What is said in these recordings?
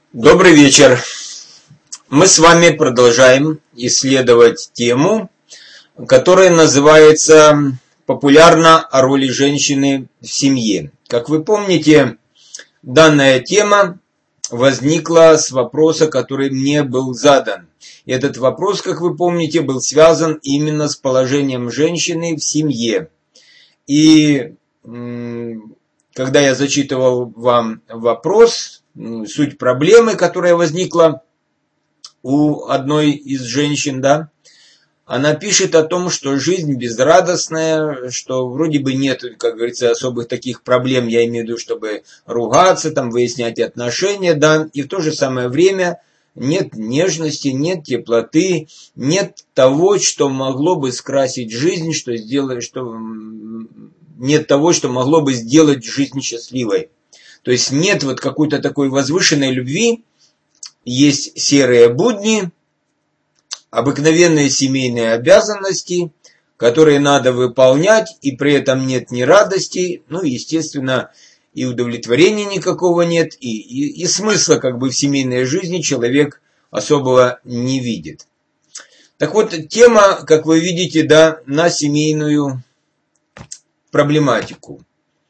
Добрый вечер. Мы с вами продолжаем исследовать тему, которая называется популярно о роли женщины в семье. Как вы помните, данная тема возникла с вопроса, который мне был задан. И этот вопрос, как вы помните, был связан именно с положением женщины в семье. И когда я зачитывал вам вопрос, суть проблемы, которая возникла у одной из женщин, да, она пишет о том, что жизнь безрадостная, что вроде бы нет, как говорится, особых таких проблем, я имею в виду, чтобы ругаться, там, выяснять отношения, да, и в то же самое время нет нежности, нет теплоты, нет того, что могло бы скрасить жизнь, что сделать, что нет того, что могло бы сделать жизнь счастливой. То есть нет вот какой-то такой возвышенной любви, есть серые будни, обыкновенные семейные обязанности, которые надо выполнять, и при этом нет ни радости, ну, естественно, и удовлетворения никакого нет, и смысла как бы в семейной жизни человек особого не видит. Так вот, тема, как вы видите, да, на семейную проблематику.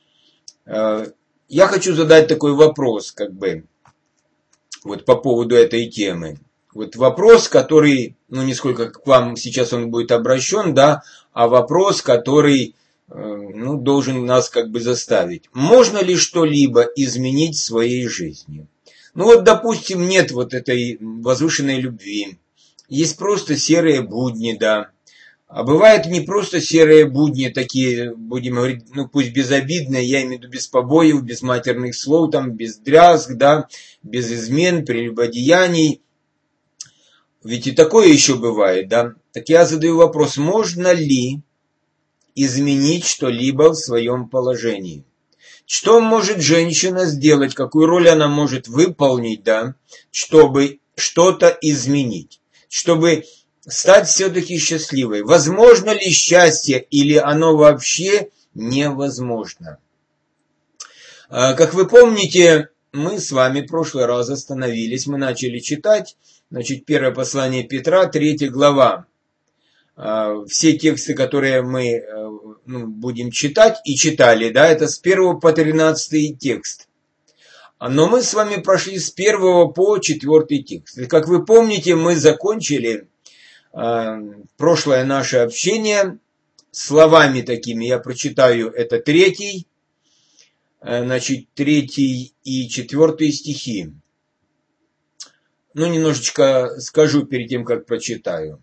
Я хочу задать такой вопрос, как бы, вот по поводу этой темы. Вот вопрос, который, ну, не сколько к вам сейчас он будет обращен, да, а вопрос, который, ну, должен нас как бы заставить. Можно ли что-либо изменить в своей жизни? Ну, вот, допустим, нет вот этой возвышенной любви. Есть просто серые будни, да. А бывают не просто серые будни, такие, будем говорить, ну пусть безобидные, я имею в виду без побоев, без матерных слов, там, без дрязг, да, без измен, прелюбодеяний. Ведь и такое еще бывает, да. Так я задаю вопрос, можно ли изменить что-либо в своем положении? Что может женщина сделать, какую роль она может выполнить, да, чтобы что-то изменить, чтобы стать все-таки счастливой? Возможно ли счастье или оно вообще невозможно? Как вы помните, мы с вами в прошлый раз остановились, мы начали читать, значит, первое послание Петра, 3 глава. Все тексты, которые мы будем читать и читали, да, это с 1 по 13 текст. Но мы с вами прошли с 1 по 4 текст. И, как вы помните, мы закончили прошлое наше общение словами такими. Я прочитаю это 3, значит, 3 и 4 стихи. Ну, немножечко скажу перед тем, как прочитаю.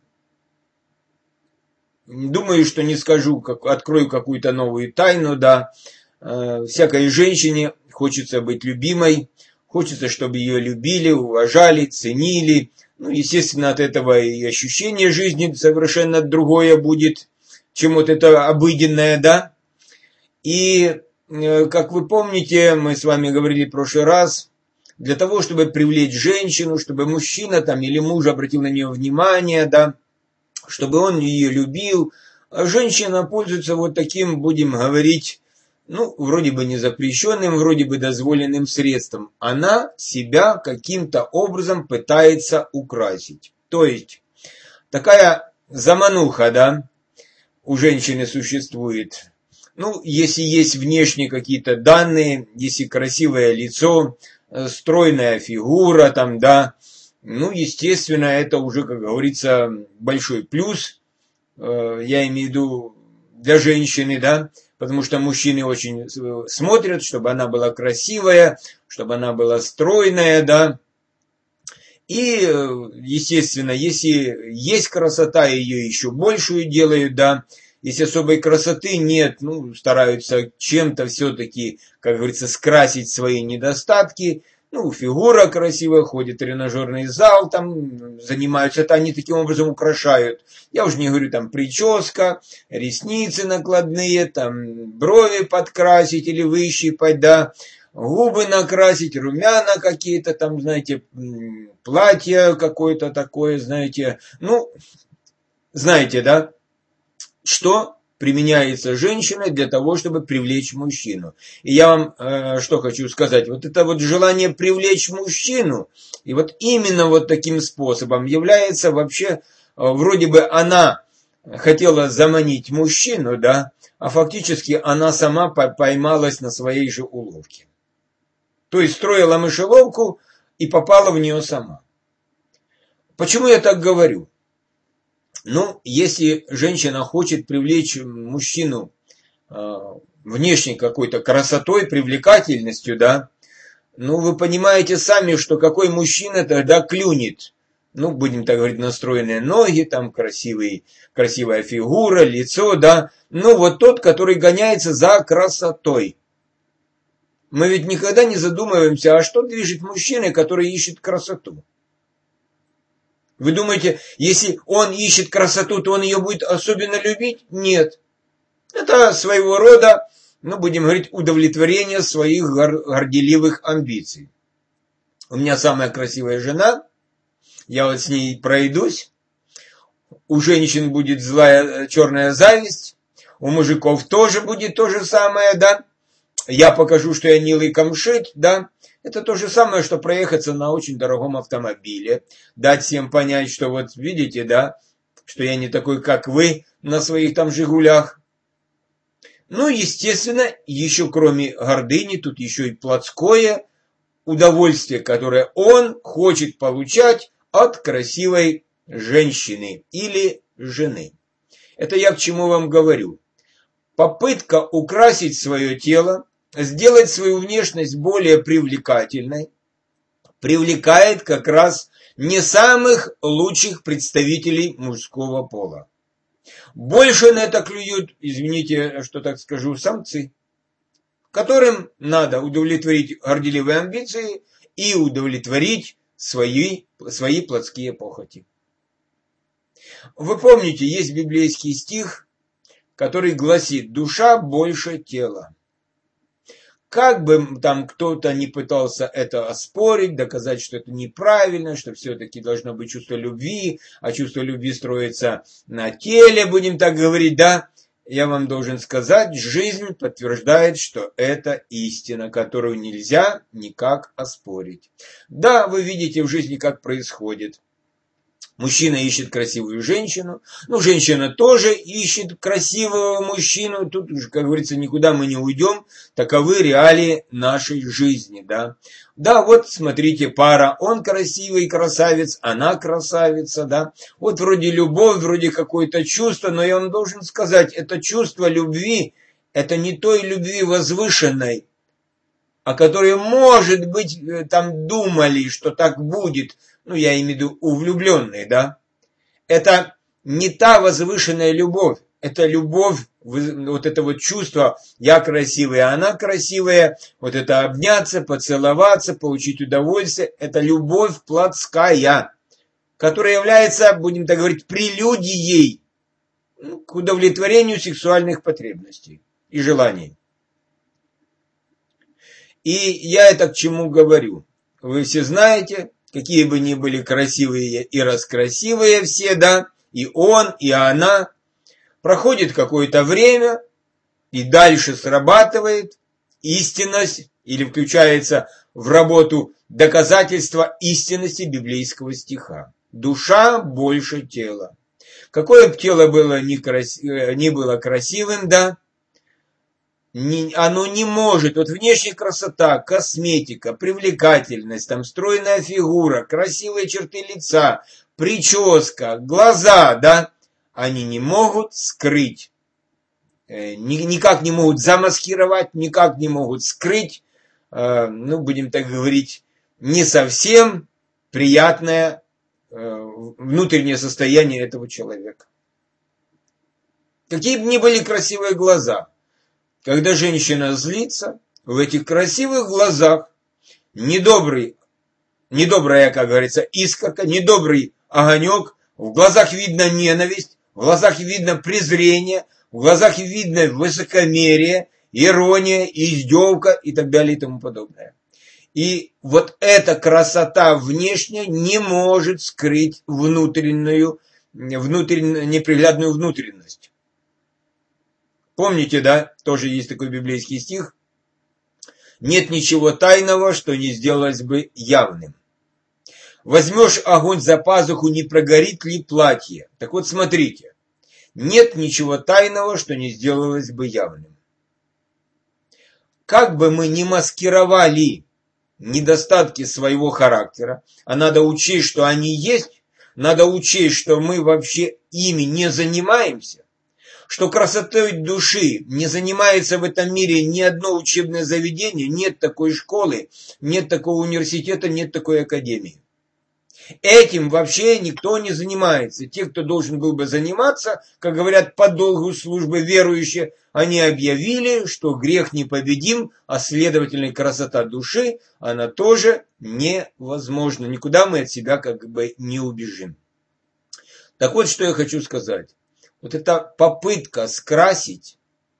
Думаю, что не скажу, открою какую-то новую тайну, да. Всякой женщине хочется быть любимой, хочется, чтобы ее любили, уважали, ценили. Ну, естественно, от этого и ощущение жизни совершенно другое будет, чем вот это обыденное, да. И, как вы помните, мы с вами говорили в прошлый раз, для того, чтобы привлечь женщину, чтобы мужчина там или муж обратил на нее внимание, да, чтобы он ее любил, женщина пользуется вот таким, будем говорить, ну, вроде бы не запрещенным, вроде бы дозволенным средством. Она себя каким-то образом пытается украсить. То есть, такая замануха, да, у женщины существует. Ну, если есть внешние какие-то данные, если красивое лицо, стройная фигура, там, да, ну, естественно, это уже, как говорится, большой плюс, я имею в виду для женщины, да, потому что мужчины очень смотрят, чтобы она была красивая, чтобы она была стройная, да. И, естественно, если есть красота, ее еще большую делают, да. Если особой красоты нет, ну, стараются чем-то все-таки, как говорится, скрасить свои недостатки. Ну, фигура красивая, ходит в тренажерный зал, там занимаются, это они таким образом украшают. Я уже не говорю, там, прическа, ресницы накладные, там, брови подкрасить или выщипать, да, губы накрасить, румяна какие-то, там, знаете, платье какое-то такое, знаете, ну, знаете, да, что применяется женщиной для того, чтобы привлечь мужчину. И я вам что хочу сказать. Вот это вот желание привлечь мужчину, и вот именно вот таким способом является вообще, вроде бы она хотела заманить мужчину, да, а фактически она сама поймалась на своей же уловке. То есть строила мышеловку и попала в нее сама. Почему я так говорю? Ну, если женщина хочет привлечь мужчину внешней какой-то красотой, привлекательностью, да, ну, вы понимаете сами, что какой мужчина тогда клюнет. Ну, будем так говорить, настроенные ноги, там красивая фигура, лицо, да. Ну, вот тот, который гоняется за красотой. Мы ведь никогда не задумываемся, а что движет мужчиной, который ищет красоту? Вы думаете, если он ищет красоту, то он ее будет особенно любить? Нет. Это своего рода, ну, будем говорить, удовлетворение своих горделивых амбиций. У меня самая красивая жена, я вот с ней пройдусь, у женщин будет злая черная зависть, у мужиков тоже будет то же самое, да. Я покажу, что я не лыком шит, да. Это то же самое, что проехаться на очень дорогом автомобиле, дать всем понять, что вот видите, да, что я не такой, как вы, на своих там «Жигулях». Ну, естественно, еще кроме гордыни, тут еще и плотское удовольствие, которое он хочет получать от красивой женщины или жены. Это я к чему вам говорю. Попытка украсить свое тело, сделать свою внешность более привлекательной, привлекает как раз не самых лучших представителей мужского пола. Больше на это клюют, извините, что так скажу, самцы, которым надо удовлетворить горделивые амбиции и удовлетворить свои плотские похоти. Вы помните, есть библейский стих, который гласит: «Душа больше тела». Как бы там кто-то не пытался это оспорить, доказать, что это неправильно, что все-таки должно быть чувство любви, а чувство любви строится на теле, будем так говорить, да, я вам должен сказать, жизнь подтверждает, что это истина, которую нельзя никак оспорить. Да, вы видите в жизни, как происходит. Мужчина ищет красивую женщину, ну, женщина тоже ищет красивого мужчину, тут уже, как говорится, никуда мы не уйдем, таковы реалии нашей жизни, да. Да, вот, смотрите, пара, он красивый красавец, она красавица, да. Вот вроде любовь, вроде какое-то чувство, но я вам должен сказать, это чувство любви, это не той любви возвышенной, о которой, может быть, там думали, что так будет, ну, я имею в виду у влюбленных, да, это не та возвышенная любовь, это любовь, вот это вот чувство, я красивая, она красивая, вот это обняться, поцеловаться, получить удовольствие, это любовь плотская, которая является, будем так говорить, прелюдией к удовлетворению сексуальных потребностей и желаний. И я это к чему говорю? Вы все знаете, какие бы ни были красивые и раскрасивые все, да, и он, и она, проходит какое-то время, и дальше срабатывает истинность, или включается в работу доказательство истинности библейского стиха. Душа больше тела. Какое бы тело было ни было красивым, да, оно не может, вот внешняя красота, косметика, привлекательность, там стройная фигура, красивые черты лица, прическа, глаза, да, они не могут скрыть, никак не могут замаскировать, никак не могут скрыть, ну, будем так говорить, не совсем приятное внутреннее состояние этого человека. Какие бы ни были красивые глаза, когда женщина злится, в этих красивых глазах недобрая, как говорится, искорка, недобрый огонек, в глазах видно ненависть, в глазах видно презрение, в глазах видно высокомерие, ирония, издевка и так далее и тому подобное. И вот эта красота внешняя не может скрыть неприглядную внутренность. Помните, да, тоже есть такой библейский стих. Нет ничего тайного, что не сделалось бы явным. Возьмешь огонь за пазуху, не прогорит ли платье? Так вот, смотрите. Нет ничего тайного, что не сделалось бы явным. Как бы мы ни маскировали недостатки своего характера, а надо учесть, что они есть, надо учесть, что мы вообще ими не занимаемся, что красотой души не занимается в этом мире ни одно учебное заведение, нет такой школы, нет такого университета, нет такой академии. Этим вообще никто не занимается. Те, кто должен был бы заниматься, как говорят, по долгу службы верующие, они объявили, что грех непобедим, а следовательно красота души, она тоже невозможна. Никуда мы от себя как бы не убежим. Так вот, что я хочу сказать. Вот эта попытка скрасить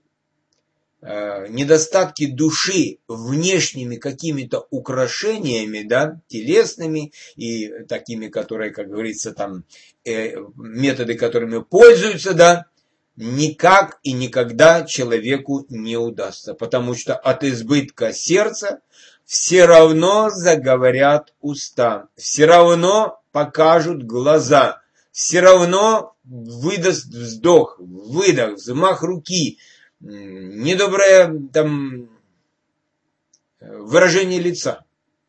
недостатки души внешними какими-то украшениями, да, телесными и такими, которые, как говорится, там методы, которыми пользуются, да, никак и никогда человеку не удастся, потому что от избытка сердца все равно заговорят уста, все равно покажут глаза, все равно выдаст вздох, выдох, взмах руки, недоброе там выражение лица.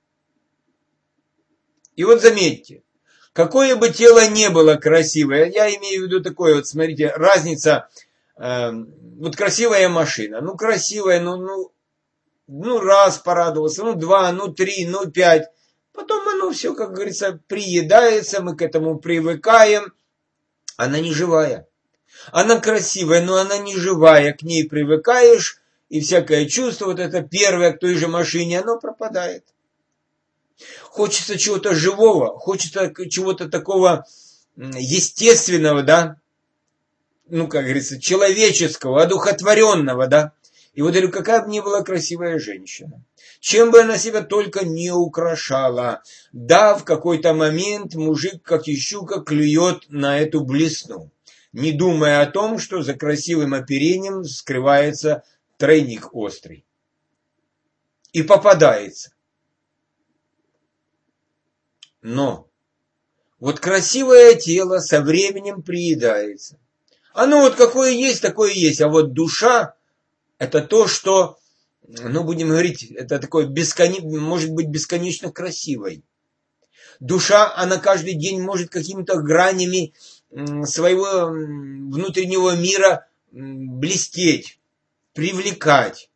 И вот заметьте, какое бы тело не было красивое, я имею в виду такое, вот смотрите, разница, вот красивая машина, ну красивая, ну раз порадовался, ну два, ну три, ну пять, потом оно все, как говорится, приедается, мы к этому привыкаем, она не живая. Она красивая, но она не живая, к ней привыкаешь, и всякое чувство, вот это первое к той же машине, оно пропадает. Хочется чего-то живого, хочется чего-то такого естественного, да, ну, как говорится, человеческого, одухотворенного, да. И вот говорю, какая бы ни была красивая женщина, чем бы она себя только не украшала, да, в какой-то момент мужик, как и щука, клюет на эту блесну, не думая о том, что за красивым оперением скрывается тройник острый. И попадается. Но вот красивое тело со временем приедается. Оно вот какое есть, такое есть. А вот душа – это то, что, ну, будем говорить, это такое может быть бесконечно красивой. Душа, она каждый день может какими-то гранями своего внутреннего мира блестеть, привлекать.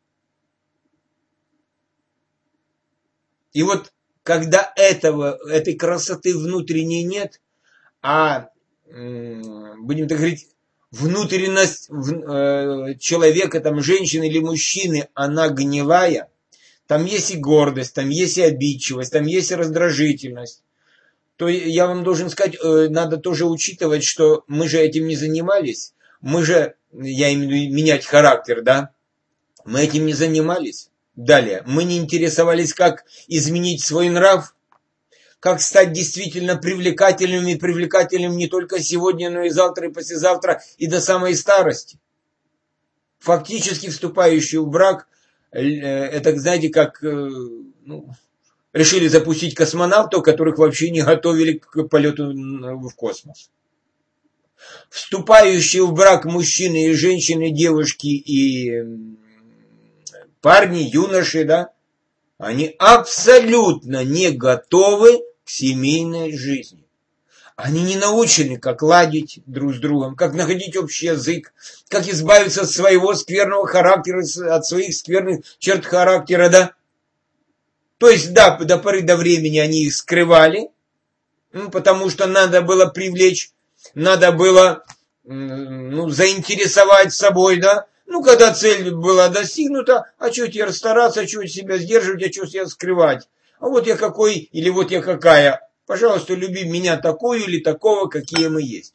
И вот когда этой красоты внутренней нет, а, будем так говорить, внутренность человека, там, женщины или мужчины, она гнилая, там есть и гордость, там есть и обидчивость, там есть и раздражительность, то я вам должен сказать, надо тоже учитывать, что мы же этим не занимались. Мы же, я имею в виду менять характер, да, мы этим не занимались. Далее, мы не интересовались, как изменить свой нрав, как стать действительно привлекательным и привлекательным не только сегодня, но и завтра, и послезавтра, и до самой старости. Фактически вступающий в брак, это, знаете, как... решили запустить космонавтов, которых вообще не готовили к полету в космос. Вступающие в брак мужчины и женщины, девушки и парни, юноши, да, они абсолютно не готовы к семейной жизни. Они не научены, как ладить друг с другом, как находить общий язык, как избавиться от своего скверного характера, от своих скверных черт характера, да. То есть, да, до поры до времени они их скрывали, потому что надо было привлечь, надо было заинтересовать собой, да. Ну, когда цель была достигнута, а что теперь стараться, а что себя сдерживать, а что себя скрывать? А вот я какой, или вот я какая. Пожалуйста, люби меня такую или такого, какие мы есть.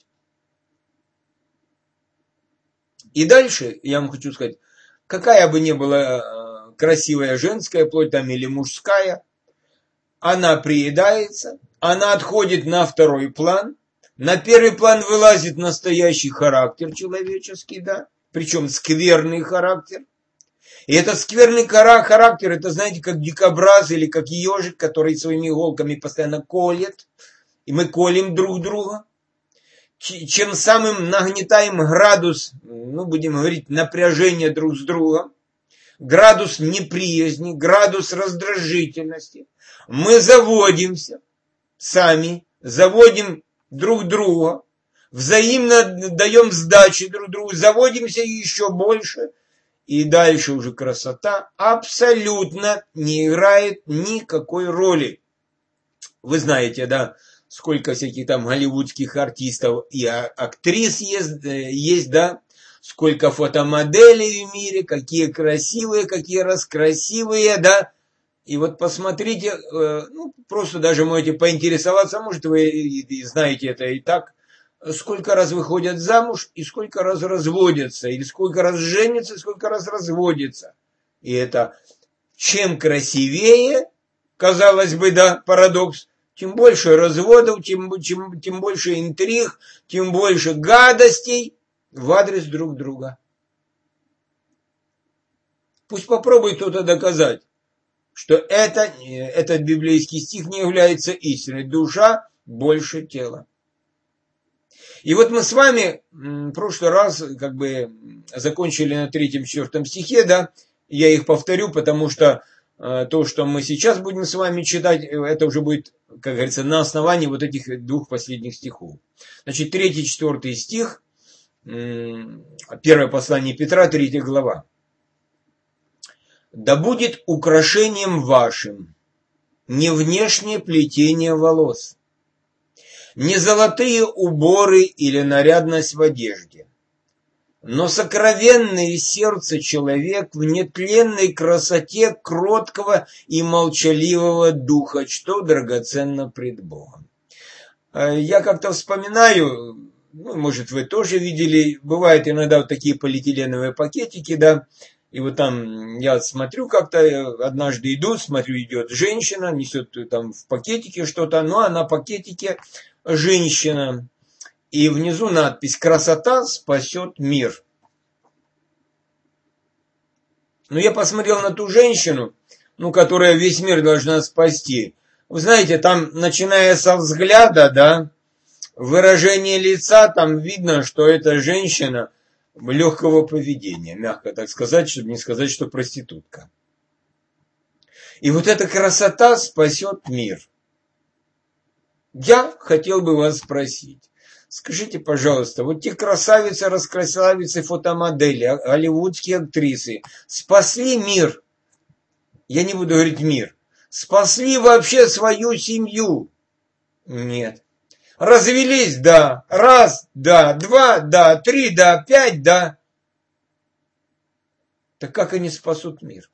И дальше я вам хочу сказать, какая бы ни была красивая женская плоть там или мужская, она приедается, она отходит на второй план, на первый план вылазит настоящий характер человеческий, да, причем скверный характер. И этот скверный характер, это, знаете, как дикобраз или как ежик, который своими иголками постоянно колет, и мы колем друг друга. Чем самым нагнетаем градус, ну, будем говорить, напряжения друг с другом, градус неприязни, градус раздражительности, мы заводимся сами, заводим друг друга, взаимно даем сдачи друг другу, заводимся еще больше, и дальше уже красота абсолютно не играет никакой роли. Вы знаете, да, сколько всяких там голливудских артистов и актрис есть, да, сколько фотомоделей в мире, какие красивые, какие раскрасивые, да. И вот посмотрите, ну, просто даже можете поинтересоваться, может, вы и знаете это и так, сколько раз выходят замуж и сколько раз разводятся, или сколько раз женятся и сколько раз разводятся. И это чем красивее, казалось бы, да, парадокс, тем больше разводов, тем больше интриг, тем больше гадостей в адрес друг друга. Пусть попробует кто-то доказать, что этот библейский стих не является истиной. Душа больше тела. И вот мы с вами в прошлый раз как бы закончили на 3-4 стихе, да, я их повторю, потому что то, что мы сейчас будем с вами читать, это уже будет, как говорится, на основании вот этих 2 последних стихов. Значит, 3-4 стих, 1 послание Петра, 3 глава. «Да будет украшением вашим не внешнее плетение волос, не золотые уборы или нарядность в одежде, но сокровенное сердце человек в нетленной красоте кроткого и молчаливого духа, что драгоценно пред Богом». Я как-то вспоминаю, ну, может, вы тоже видели, бывают иногда вот такие полиэтиленовые пакетики, да, и вот там я смотрю как-то, однажды иду, смотрю, идет женщина, несет там в пакетике что-то, но она в пакетике женщина. И внизу надпись «Красота спасет мир». Но я посмотрел на ту женщину, ну, которая весь мир должна спасти. Вы знаете, там, начиная со взгляда, да, выражение лица, там видно, что эта женщина легкого поведения, мягко так сказать, чтобы не сказать, что проститутка. И вот эта красота спасет мир. Я хотел бы вас спросить, скажите, пожалуйста, вот те красавицы, раскрасавицы, фотомодели, голливудские актрисы спасли мир? Я не буду говорить мир. Спасли вообще свою семью? Нет. Развелись, да. 1, да. 2, да. 3, да. 5, да. Так как они спасут мир?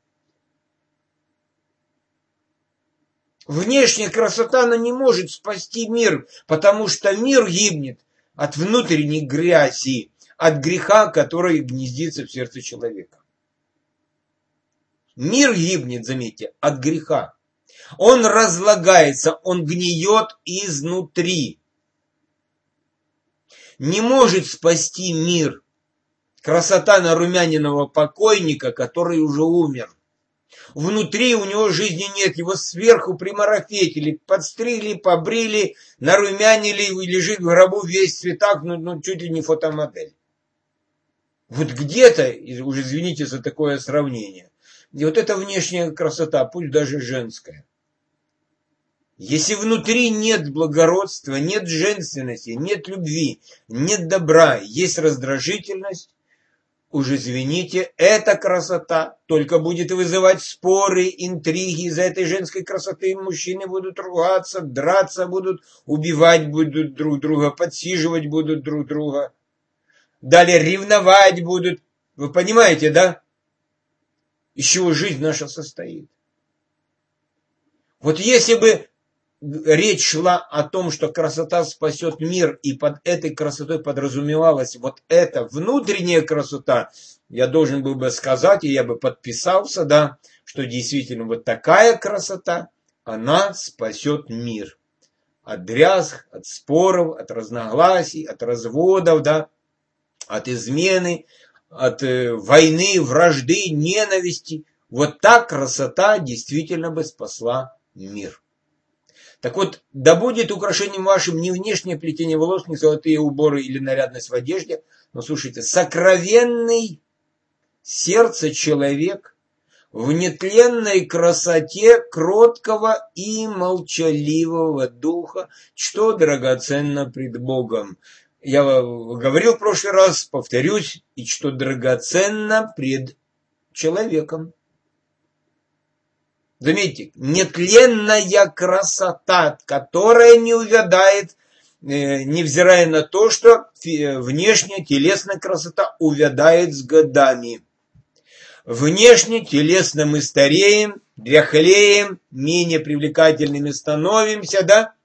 Внешняя красота, она не может спасти мир, потому что мир гибнет от внутренней грязи, от греха, который гнездится в сердце человека. Мир гибнет, заметьте, от греха. Он разлагается, он гниет изнутри. Не может спасти мир красота нарумяненного покойника, который уже умер. Внутри у него жизни нет, его сверху примарафетили, подстригли, побрили, нарумянили, лежит в гробу весь в цветах, ну чуть ли не фотомодель. Вот где-то, уже извините за такое сравнение, и вот эта внешняя красота, пусть даже женская. Если внутри нет благородства, нет женственности, нет любви, нет добра, есть раздражительность, уж извините, эта красота только будет вызывать споры, интриги. Из-за этой женской красоты мужчины будут ругаться, драться будут, убивать будут друг друга, подсиживать будут друг друга. Далее ревновать будут. Вы понимаете, да? Из чего жизнь наша состоит. Вот если бы речь шла о том, что красота спасет мир, и под этой красотой подразумевалась вот эта внутренняя красота, я должен был бы сказать, и я бы подписался, да, что действительно вот такая красота, она спасет мир. От дрязг, от споров, от разногласий, от разводов, да, от измены, от войны, вражды, ненависти. Вот та красота действительно бы спасла мир. Так вот, да будет украшением вашим не внешнее плетение волос, не золотые уборы или нарядность в одежде, но, слушайте, сокровенный сердце человек в нетленной красоте кроткого и молчаливого духа, что драгоценно пред Богом. Я говорил в прошлый раз, повторюсь, и что драгоценно пред человеком. Заметьте, нетленная красота, которая не увядает, невзирая на то, что внешняя телесная красота увядает с годами. Внешне, телесно мы стареем, дряхлеем, менее привлекательными становимся, да?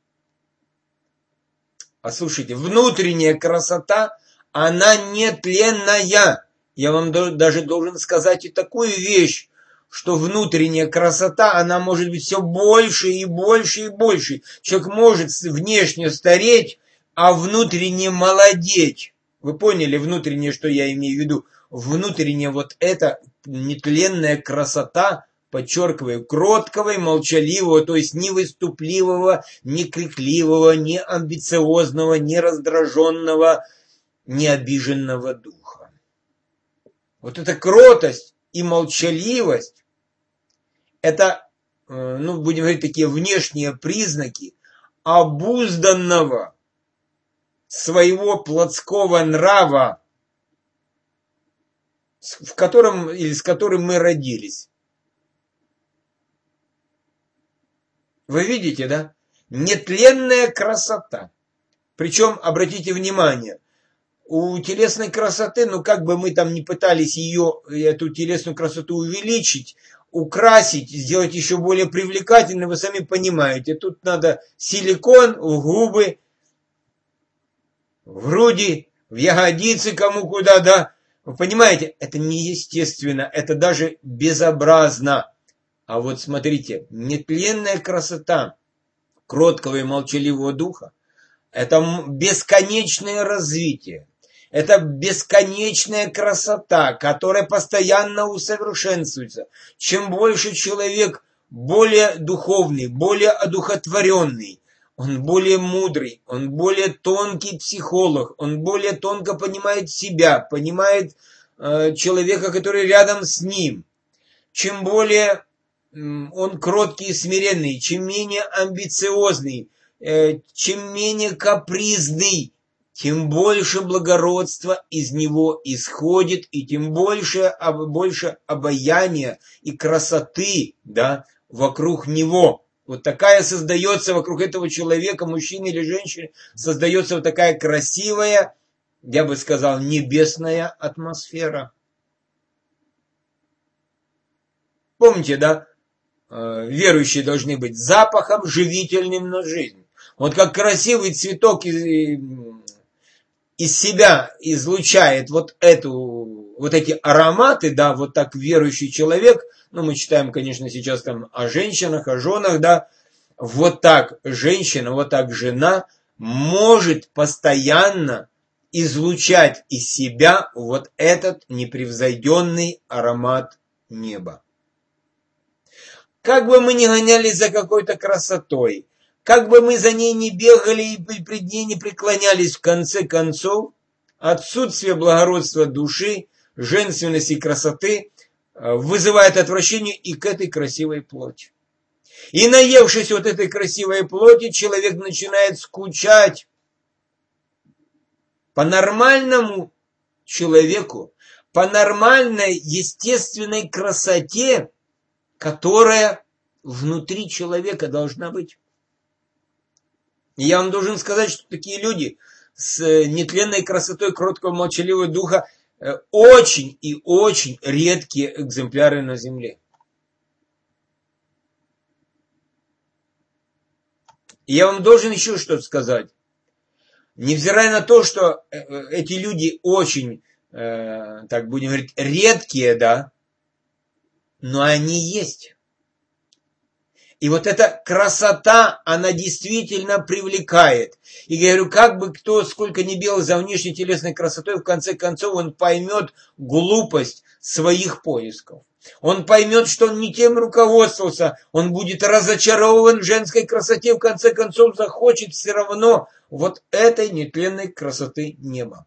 А слушайте, внутренняя красота, она нетленная. Я вам даже должен сказать и такую вещь, что внутренняя красота, она может быть все больше и больше и больше. Человек может внешне стареть, а внутренне молодеть. Вы поняли внутреннее, что я имею в виду? Внутренне вот эта нетленная красота, подчеркиваю, кроткого и молчаливого, то есть не выступливого, не крикливого, не амбициозного, не раздраженного, не обиженного духа. Вот эта кротость и молчаливость, это, будем говорить, такие внешние признаки обузданного своего плотского нрава, в котором или с которым мы родились. Вы видите, да? Нетленная красота. Причем, обратите внимание, у телесной красоты, как бы мы там ни пытались эту телесную красоту увеличить, украсить, сделать еще более привлекательной, вы сами понимаете, тут надо силикон в губы, в груди, в ягодицы, кому куда, да. Вы понимаете, это неестественно, это даже безобразно. А вот смотрите, нетленная красота кроткого и молчаливого духа – это бесконечное развитие. Это бесконечная красота, которая постоянно усовершенствуется. Чем больше человек более духовный, более одухотворенный, он более мудрый, он более тонкий психолог, он более тонко понимает себя, понимает человека, который рядом с ним. Чем более он кроткий и смиренный, чем менее амбициозный, чем менее капризный, тем больше благородства из него исходит, и тем больше обаяния и красоты, да, вокруг него. Вот такая создается вокруг этого человека, мужчины или женщины, создается вот такая красивая, я бы сказал, небесная атмосфера. Помните, да? Верующие должны быть запахом, живительным на жизнь. Вот как красивый цветок из себя излучает вот эти ароматы, да, вот так верующий человек, мы читаем, конечно, сейчас там о женщинах, о женах, да, вот так женщина, вот так жена может постоянно излучать из себя вот этот непревзойденный аромат неба. Как бы мы ни гонялись за какой-то красотой, как бы мы за ней не бегали и пред ней не преклонялись, в конце концов, отсутствие благородства души, женственности и красоты вызывает отвращение и к этой красивой плоти. И наевшись вот этой красивой плоти, человек начинает скучать. По нормальному человеку, по нормальной естественной красоте, которая внутри человека должна быть. И я вам должен сказать, что такие люди с нетленной красотой кроткого молчаливого духа очень и очень редкие экземпляры на земле. И я вам должен еще что-то сказать. Невзирая на то, что эти люди очень, так будем говорить, редкие, да, но они есть. И вот эта красота, она действительно привлекает. И говорю, как бы кто сколько ни бегал за внешней телесной красотой, в конце концов он поймет глупость своих поисков. Он поймет, что он не тем руководствовался, он будет разочарован в женской красоте, в конце концов захочет все равно вот этой нетленной красоты неба.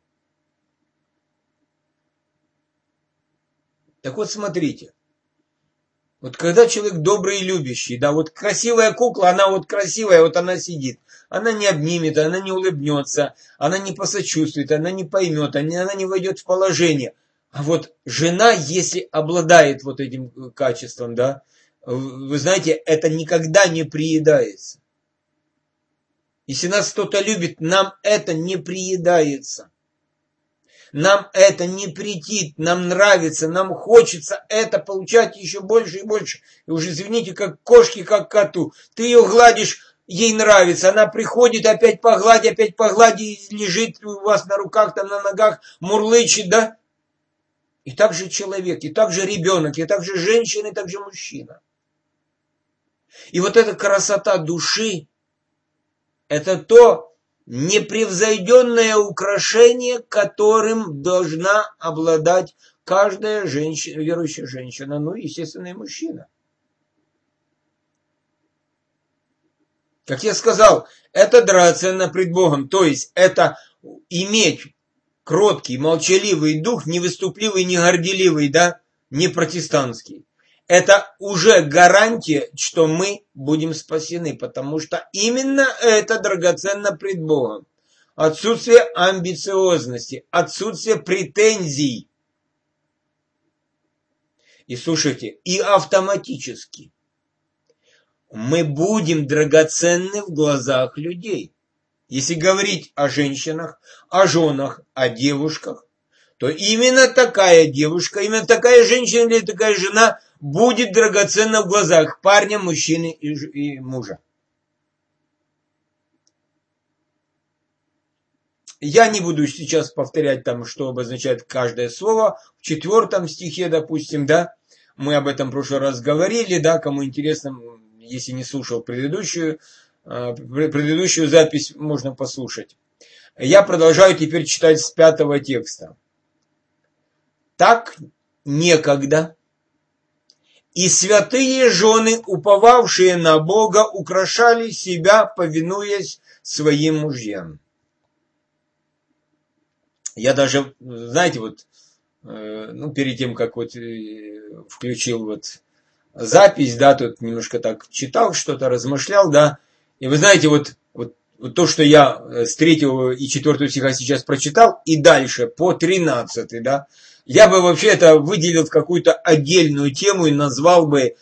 Так вот смотрите. Вот когда человек добрый и любящий, да, вот красивая кукла, она вот красивая, вот она сидит, она не обнимет, она не улыбнется, она не посочувствует, она не поймет, она не войдет в положение. А вот жена, если обладает вот этим качеством, да, вы знаете, это никогда не приедается. Если нас кто-то любит, нам это не приедается. Нам это не претит, нам нравится, нам хочется это получать еще больше и больше. И уже, извините, как кошке, как коту. Ты ее гладишь, ей нравится, она приходит, опять погладь, и лежит у вас на руках, там на ногах, мурлычет, да? И так же человек, и так же ребенок, и так же женщина, и так же мужчина. И вот эта красота души, это то непревзойденное украшение, которым должна обладать каждая женщина, верующая женщина, ну, естественно, и мужчина. Как я сказал, это драгоценно пред Богом, то есть это иметь кроткий, молчаливый дух, не выступливый, не горделивый, да, не протестантский. Это уже гарантия, что мы будем спасены, потому что именно это драгоценно пред Богом. Отсутствие амбициозности, отсутствие претензий. И слушайте, и автоматически мы будем драгоценны в глазах людей. Если говорить о женщинах, о женах, о девушках, то именно такая девушка, именно такая женщина или такая жена будет драгоценна в глазах парня, мужчины и мужа. Я не буду сейчас повторять там, что обозначает каждое слово. В 4 стихе, допустим, да, мы об этом в прошлый раз говорили, да, кому интересно, если не слушал предыдущую запись, можно послушать. Я продолжаю теперь читать с 5 текста. Так некогда и святые жены, уповавшие на Бога, украшали себя, повинуясь своим мужьям. Я даже, знаете, вот, ну, перед тем, как вот включил вот запись, да, тут немножко так читал что-то, размышлял, да, и вы знаете, вот то, что я с 3 и 4 стиха сейчас прочитал, и дальше по 13, да, я бы вообще это выделил в какую-то отдельную тему и назвал бы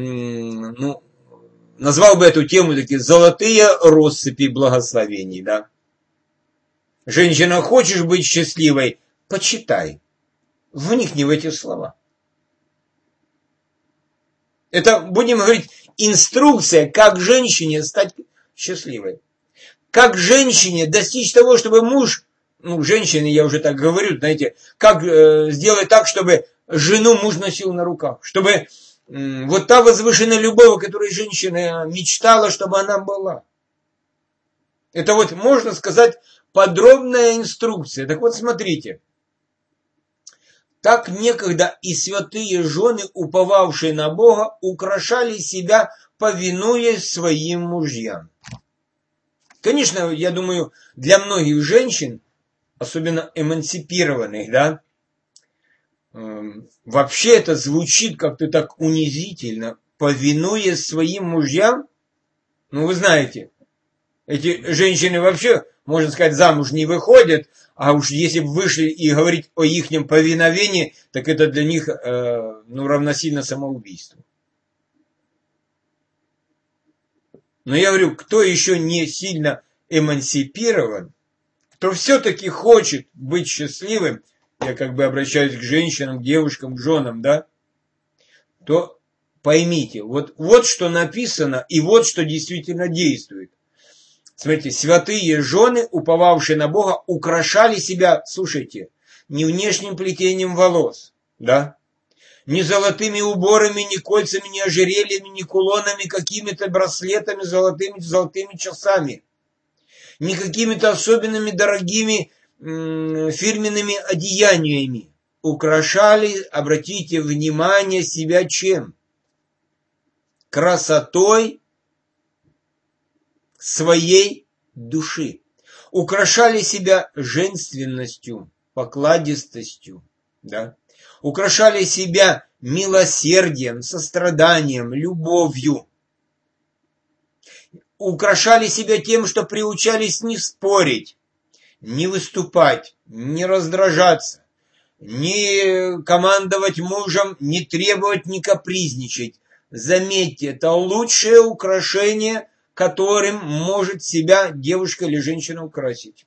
эту тему такие золотые россыпи благословений, да. Женщина, хочешь быть счастливой? Почитай. Вникни в эти слова. Это, будем говорить, инструкция, как женщине стать счастливой. Как женщине достичь того, чтобы муж, ну, женщине, я уже так говорю, знаете, как сделать так, чтобы жену муж носил на руках. Чтобы вот та возвышенная любовь, о которой женщина мечтала, чтобы она была. Это вот, можно сказать, подробная инструкция. Так вот, смотрите. Так некогда и святые жены, уповавшие на Бога, украшали себя, повинуясь своим мужьям. Конечно, я думаю, для многих женщин, особенно эмансипированных, да, вообще это звучит как-то так унизительно, повинуясь своим мужьям. Ну, вы знаете, эти женщины вообще, можно сказать, замуж не выходят, а уж если бы вышли и говорить о ихнем повиновении, так это для них равносильно самоубийству. Но я говорю, кто еще не сильно эмансипирован, кто все-таки хочет быть счастливым, я как бы обращаюсь к женщинам, к девушкам, к женам, да, то поймите, вот что написано и вот что действительно действует. Смотрите, святые жены, уповавшие на Бога, украшали себя, слушайте, не внешним плетением волос, да, Ни золотыми уборами, ни кольцами, ни ожерельями, ни кулонами, какими-то браслетами, золотыми часами, ни какими-то особенными дорогими фирменными одеяниями. Украшали, обратите внимание, себя чем? Красотой своей души. Украшали себя женственностью, покладистостью, да? Украшали себя милосердием, состраданием, любовью. Украшали себя тем, что приучались не спорить, не выступать, не раздражаться, не командовать мужем, не требовать, не капризничать. Заметьте, это лучшее украшение, которым может себя девушка или женщина украсить.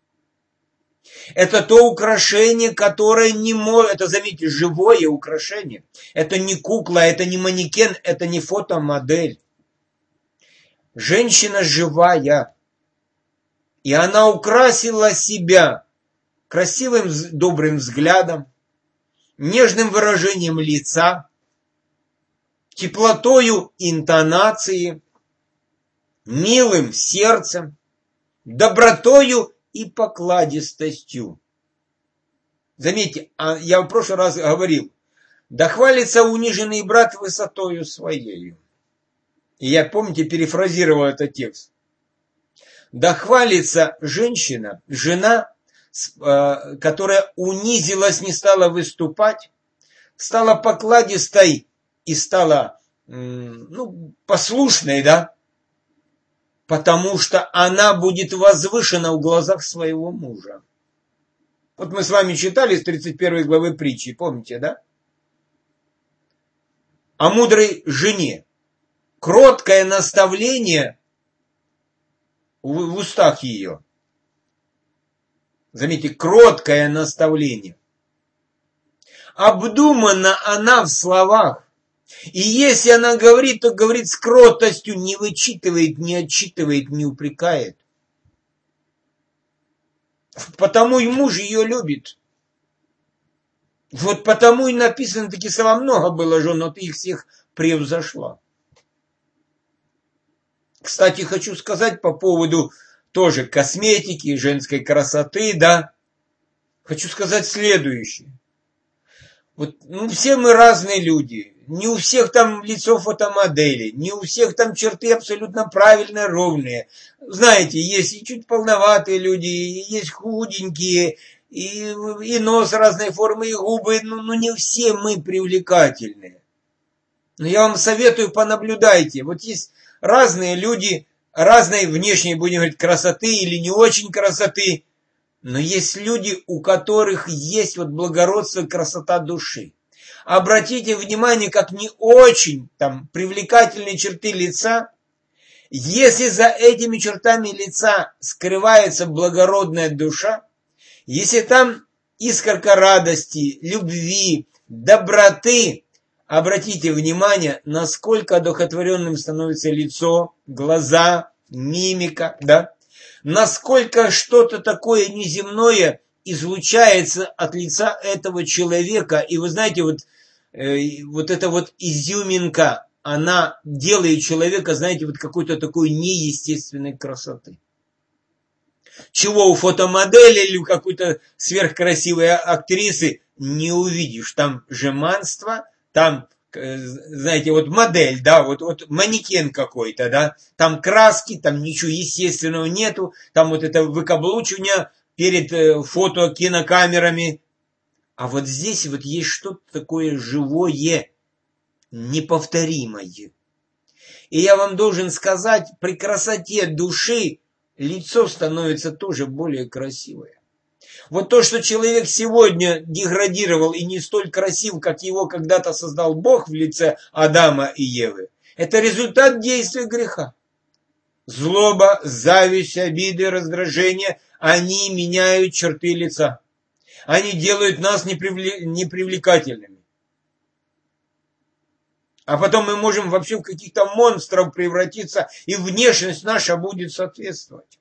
Это то украшение, которое не может, это, заметьте, живое украшение. Это не кукла, это не манекен, это не фотомодель. Женщина живая. И она украсила себя красивым, добрым взглядом, нежным выражением лица, теплотою интонации, милым сердцем, добротою и покладистостью. Заметьте, я в прошлый раз говорил, да хвалится униженный брат высотою своею. И я, помните, перефразировал этот текст. Да хвалится женщина, жена, которая унизилась, не стала выступать, стала покладистой и стала послушной, да? Потому что она будет возвышена в глазах своего мужа. Вот мы с вами читали с 31 главы притчи, помните, да? О мудрой жене. Кроткое наставление в устах ее. Заметьте, кроткое наставление. Обдумана она в словах. И если она говорит, то говорит с кротостью, не вычитывает, не отчитывает, не упрекает. Потому и муж ее любит. Вот потому и написано, такие слова, много было жен, но ты их всех превзошла. Кстати, хочу сказать по поводу тоже косметики, женской красоты, да. Хочу сказать следующее. Вот, все мы разные люди. Не у всех там лицо фотомодели, не у всех там черты абсолютно правильно ровные. Знаете, есть и чуть полноватые люди, и есть худенькие, и нос разной формы, и губы. Ну, не все мы привлекательные. Но я вам советую, понаблюдайте. Вот есть разные люди, разной внешней, будем говорить, красоты или не очень красоты. Но есть люди, у которых есть вот благородство, красота души. Обратите внимание, как не очень там привлекательные черты лица. Если за этими чертами лица скрывается благородная душа, если там искорка радости, любви, доброты, обратите внимание, насколько одухотворенным становится лицо, глаза, мимика, да? Насколько что-то такое неземное излучается от лица этого человека. И вы знаете, вот эта вот изюминка, она делает человека, знаете, вот какой-то такой неестественной красоты. Чего у фотомодели или у какой-то сверхкрасивой актрисы не увидишь. Там жеманство, там, знаете, вот модель, да, вот манекен какой-то, да, там краски, там ничего естественного нету, там вот это выкаблучивание перед фото-кинокамерами. А вот здесь вот есть что-то такое живое, неповторимое. И я вам должен сказать, при красоте души лицо становится тоже более красивое. Вот то, что человек сегодня деградировал и не столь красив, как его когда-то создал Бог в лице Адама и Евы, это результат действия греха. Злоба, зависть, обиды, раздражение, они меняют черты лица. Они делают нас непривлекательными. А потом мы можем вообще в каких-то монстров превратиться, и внешность наша будет соответствовать.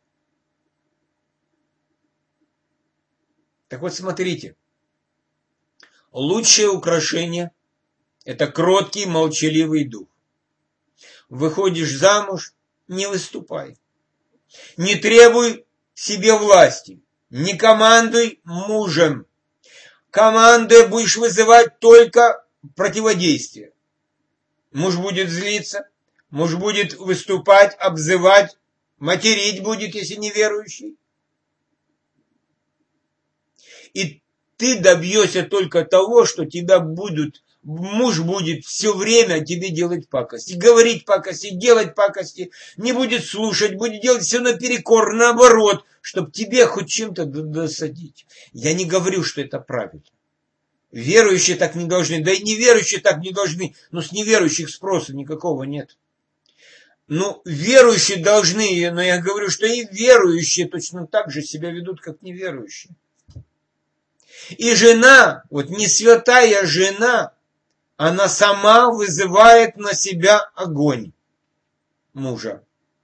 Так вот, смотрите. Лучшее украшение Это кроткий, молчаливый дух. Выходишь замуж, не выступай. Не требуй себе власти. Не командуй мужем. Командой будешь вызывать только противодействие. Муж будет злиться, муж будет выступать, обзывать, материть будет, если неверующий. И ты добьешься только того, что муж будет все время тебе делать пакости, говорить пакости, делать пакости, не будет слушать, будет делать все наперекор, наоборот, чтобы тебе хоть чем-то досадить. Я не говорю, что это правильно. Верующие так не должны, да и неверующие так не должны, но с неверующих спроса никакого нет. Ну, верующие должны, но я говорю, что и верующие точно так же себя ведут, как неверующие. И жена, вот не святая жена, она сама вызывает на себя огонь мужа.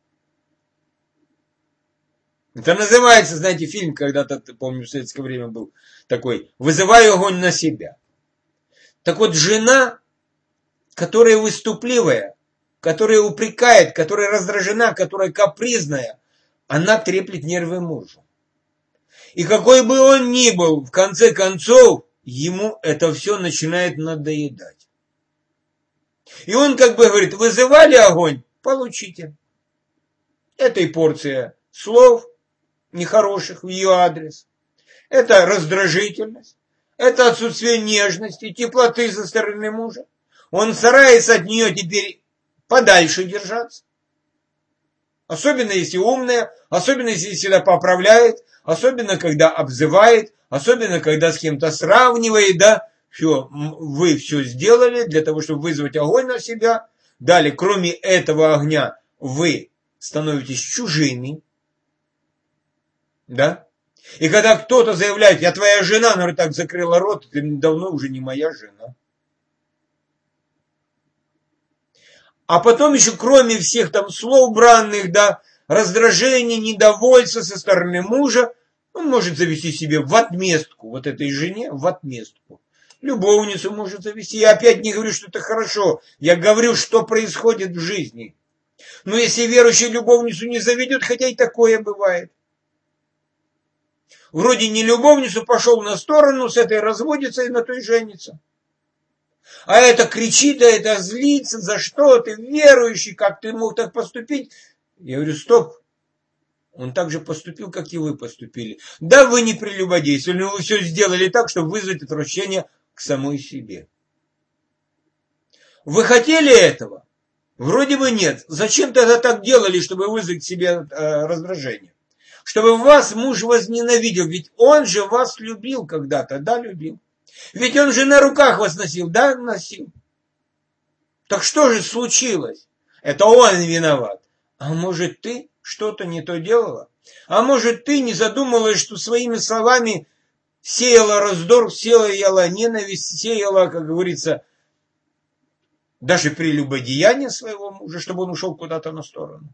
Это называется, знаете, фильм когда-то, помню, в советское время был такой, «Вызываю огонь на себя». Так вот, жена, которая выступливая, которая упрекает, которая раздражена, которая капризная, она треплет нервы мужу. И какой бы он ни был, в конце концов, ему это все начинает надоедать. И он как бы говорит, вызывали огонь, получите. Это и порция слов нехороших в ее адрес. Это раздражительность. Это отсутствие нежности, теплоты со стороны мужа. Он старается от нее теперь подальше держаться. Особенно если умная, особенно если всегда поправляет, особенно когда обзывает, особенно когда с кем-то сравнивает, да, все, вы все сделали для того, чтобы вызвать огонь на себя. Далее, кроме этого огня, вы становитесь чужими, да. И когда кто-то заявляет, я твоя жена, она так закрыла рот, ты давно уже не моя жена. А потом еще, кроме всех там слов бранных, да, раздражения, недовольства со стороны мужа, он может завести себе в отместку, вот этой жене в отместку. Любовницу может завести. Я опять не говорю, что это хорошо. Я говорю, что происходит в жизни. Но если верующий любовницу не заведет, хотя и такое бывает. Вроде не любовницу, пошел на сторону, с этой разводится и на той женится. А это кричит, а это злится, за что ты верующий, как ты мог так поступить? Я говорю, стоп, он так же поступил, как и вы поступили. Да, вы не прелюбодействовали, но вы все сделали так, чтобы вызвать отвращение к самой себе. Вы хотели этого? Вроде бы нет. Зачем тогда так делали, чтобы вызвать к себе раздражение? Чтобы вас муж возненавидел, ведь он же вас любил когда-то, да, любил. Ведь он же на руках вас носил, да, носил. Так что же случилось? Это он виноват. А может, ты что-то не то делала? А может, ты не задумалась, что своими словами сеяла раздор, сеяла ненависть, сеяла, как говорится, даже прелюбодеяние своего мужа, чтобы он ушел куда-то на сторону?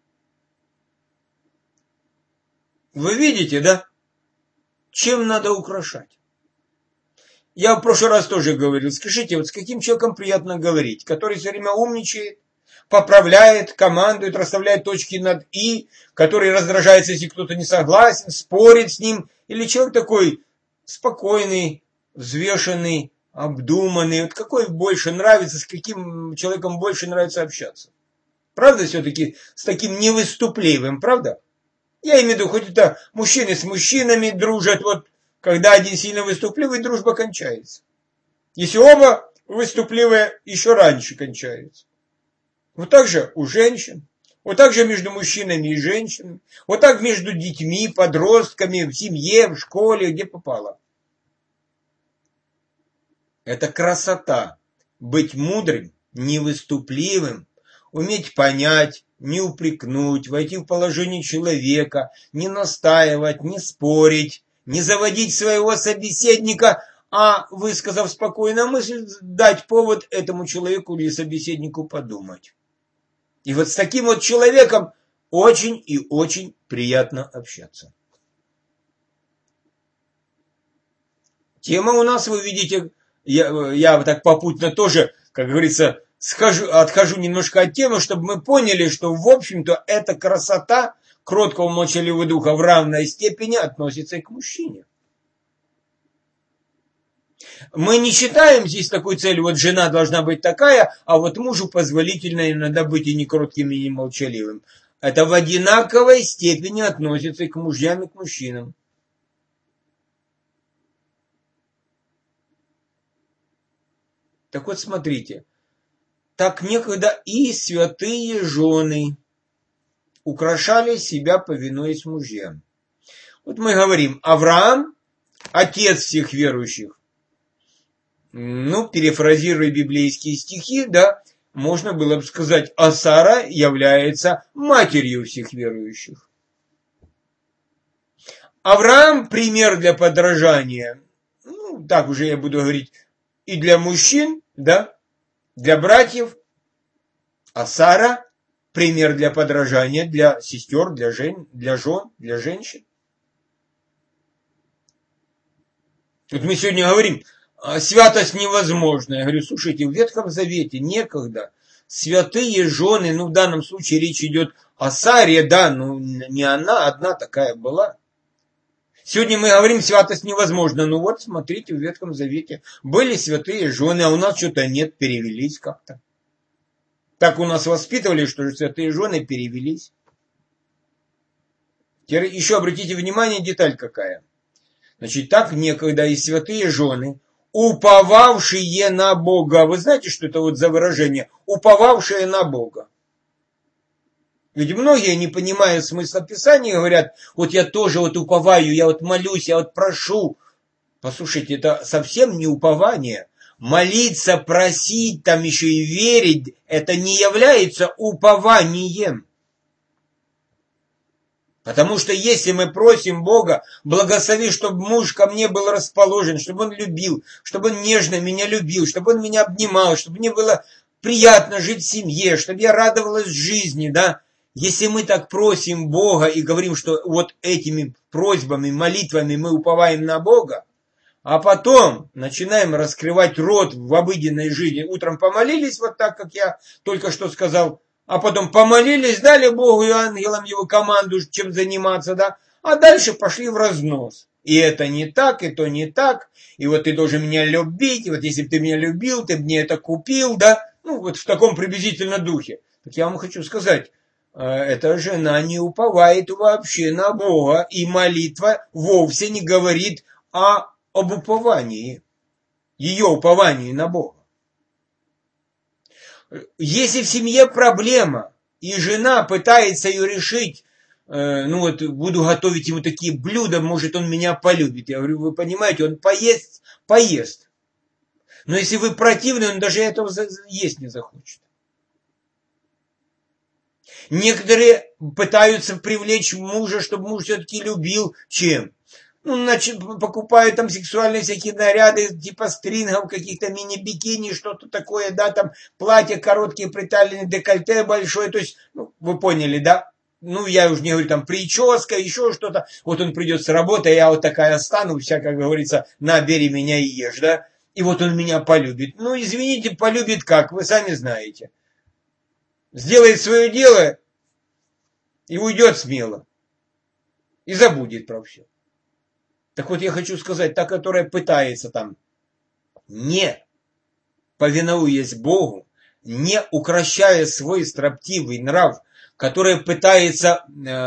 Вы видите, да? Чем надо украшать? Я в прошлый раз тоже говорил, скажите, вот с каким человеком приятно говорить, который все время умничает, поправляет, командует, расставляет точки над «и», который раздражается, если кто-то не согласен, спорит с ним, или человек такой спокойный, взвешенный, обдуманный, вот какой больше нравится, с каким человеком больше нравится общаться. Правда, все-таки с таким невыступливым, правда? Я имею в виду, хоть это мужчины с мужчинами дружат, вот когда один сильно выступливый, дружба кончается. Если оба выступливые, еще раньше кончается. Вот так же у женщин, вот так же между мужчинами и женщинами, вот так между детьми, подростками, в семье, в школе, где попало. Это красота. Быть мудрым, невыступливым, уметь понять, не упрекнуть, войти в положение человека, не настаивать, не спорить, не заводить своего собеседника, а, высказав спокойно мысль, дать повод этому человеку или собеседнику подумать. И вот с таким вот человеком очень и очень приятно общаться. Тема у нас, вы видите, я так попутно тоже, как говорится, отхожу немножко от темы, чтобы мы поняли, что, в общем-то, эта красота кроткого молчаливого духа в равной степени относится и к мужчине. Мы не считаем здесь такой целью, вот жена должна быть такая, а вот мужу позволительно иногда быть и не кротким, и не молчаливым. Это в одинаковой степени относится и к мужьям, и к мужчинам. Так вот, смотрите. Так некогда и святые жены украшали себя, повинуясь мужьям. Вот мы говорим, Авраам, отец всех верующих. Ну, перефразируя библейские стихи, да, можно было бы сказать, а Сара является матерью всех верующих. Авраам – пример для подражания. Ну, так уже я буду говорить, и для мужчин, да, для братьев. А Сара – пример для подражания для сестер, для жен, для женщин. Вот мы сегодня говорим, святость невозможна. Я говорю, слушайте, в Ветхом Завете некогда святые жены, ну в данном случае речь идет о Саре, да, ну не она одна такая была. Сегодня мы говорим, святость невозможна. Ну вот, смотрите, в Ветхом Завете были святые жены, а у нас что-то нет, перевелись как-то. Так у нас воспитывали, что же святые жены перевелись. Теперь еще обратите внимание, деталь какая. Значит, так некогда и святые жены, уповавшие на Бога. Вы знаете, что это вот за выражение? Уповавшие на Бога. Ведь многие, не понимая смысла Писания, говорят, вот я тоже вот уповаю, я вот молюсь, я вот прошу. Послушайте, это совсем не упование. Молиться, просить, там еще и верить, это не является упованием. Потому что если мы просим Бога, благослови, чтобы муж ко мне был расположен, чтобы он любил, чтобы он нежно меня любил, чтобы он меня обнимал, чтобы мне было приятно жить в семье, чтобы я радовалась жизни, да. Если мы так просим Бога и говорим, что вот этими просьбами, молитвами мы уповаем на Бога, а потом начинаем раскрывать рот в обыденной жизни, утром помолились, вот так, как я только что сказал, а потом помолились, дали Богу и ангелам его команду, чем заниматься, да, а дальше пошли в разнос. И это не так, и то не так, и вот ты должен меня любить, и вот если бы ты меня любил, ты бы мне это купил, да, ну вот в таком приблизительно духе. Так я вам хочу сказать, эта жена не уповает вообще на Бога, и молитва вовсе не говорит об уповании, ее уповании на Бога. Если в семье проблема, и жена пытается ее решить, ну вот буду готовить ему такие блюда, может он меня полюбит. Я говорю, вы понимаете, он поест. Но если вы противны, он даже этого есть не захочет. Некоторые пытаются привлечь мужа, чтобы муж все-таки любил. Чем? Ну, значит, покупают там сексуальные всякие наряды, типа стрингов, каких-то мини-бикини, что-то такое, да, там платья короткие, приталенные, декольте большое, то есть, ну, вы поняли, да? Ну, я уже не говорю, там, прическа, еще что-то. Вот он придет с работы, а я вот такая останусь, вся, как говорится, на, бери меня и ешь, да? И вот он меня полюбит. Ну, извините, полюбит как, вы сами знаете. Сделает свое дело и уйдет смело. И забудет про все. Так вот я хочу сказать, та, которая пытается там, не повинуясь Богу, не укращая свой строптивый нрав, которая пытается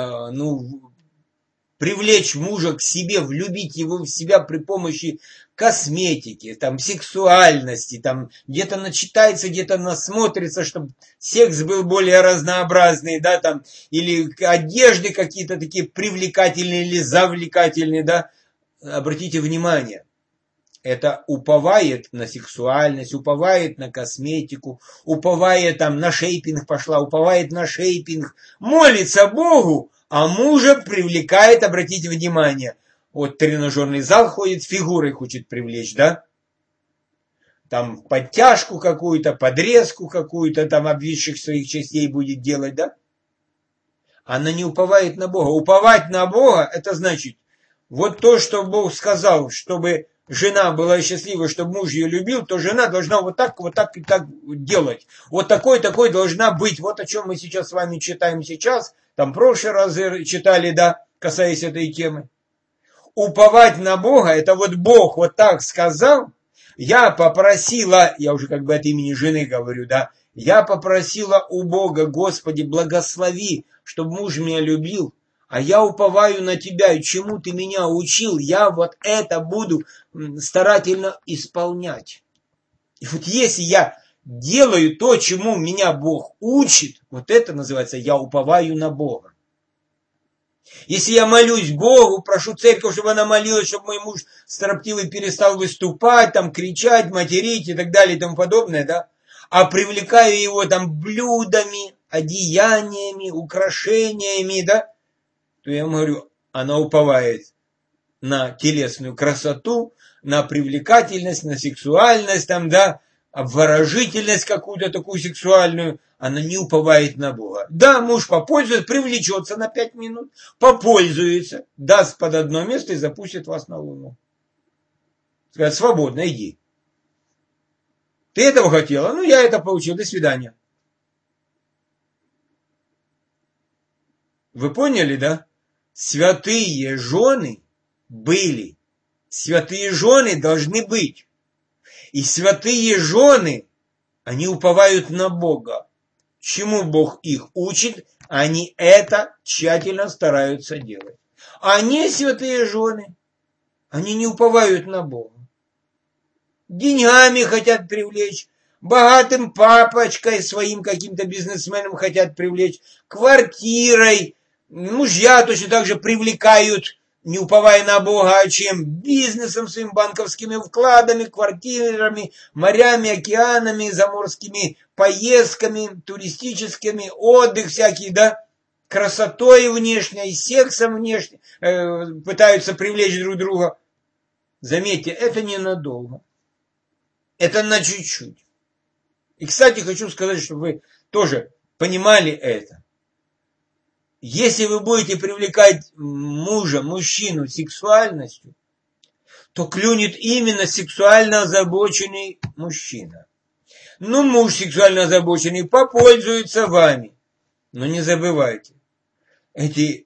привлечь мужа к себе, влюбить его в себя при помощи косметики, там, сексуальности, там, где-то начитается, где-то насмотрится, чтобы секс был более разнообразный, да, там, или одежды какие-то такие привлекательные или завлекательные, да. Обратите внимание, это уповает на сексуальность, уповает на косметику, уповает там на шейпинг пошла, уповает на шейпинг, молится Богу, а мужа привлекает, обратите внимание, вот тренажерный зал ходит, фигурой хочет привлечь, да? Там подтяжку какую-то, подрезку какую-то, там обвисших своих частей будет делать, да? Она не уповает на Бога. Уповать на Бога, это значит, вот то, что Бог сказал, чтобы жена была счастлива, чтобы муж ее любил, то жена должна вот так и так делать. Вот такой должна быть. Вот о чем мы сейчас с вами читаем сейчас. Там в прошлый раз читали, да, касаясь этой темы. Уповать на Бога, это вот Бог вот так сказал. Я попросила, я уже как бы от имени жены говорю, да, я попросила у Бога: Господи, благослови, чтобы муж меня любил, а я уповаю на Тебя, и чему Ты меня учил, я вот это буду старательно исполнять. И вот если я делаю то, чему меня Бог учит, вот это называется «я уповаю на Бога». Если я молюсь Богу, прошу церковь, чтобы она молилась, чтобы мой муж строптивый перестал выступать, там, кричать, материть и так далее и тому подобное, да, а привлекаю его там блюдами, одеяниями, украшениями, да, то я ему говорю, она уповает на телесную красоту, на привлекательность, на сексуальность, там, да, обворожительность какую-то такую сексуальную, она не уповает на Бога. Да, муж попользуется, привлечется на 5 минут, попользуется, даст под одно место и запустит вас на луну. Скажет: свободно, иди. Ты этого хотела? Ну, я это получил, до свидания. Вы поняли, да? Святые жены были. Святые жены должны быть. И святые жены, они уповают на Бога. Чему Бог их учит, они это тщательно стараются делать. А не святые жены, они не уповают на Бога. Деньгами хотят привлечь, богатым папочкой, своим каким-то бизнесменом хотят привлечь, квартирой. Мужья точно так же привлекают, не уповая на Бога, а чем? Бизнесом своим, банковскими вкладами, квартирами, морями, океанами, заморскими поездками, туристическими, отдых всякий, да, красотой внешней, сексом внешним, пытаются привлечь друг друга. Заметьте, это ненадолго. Это на чуть-чуть. И, кстати, хочу сказать, чтобы вы тоже понимали это. Если вы будете привлекать мужа, мужчину сексуальностью, то клюнет именно сексуально озабоченный мужчина. Ну, муж сексуально озабоченный попользуется вами. Но не забывайте, эти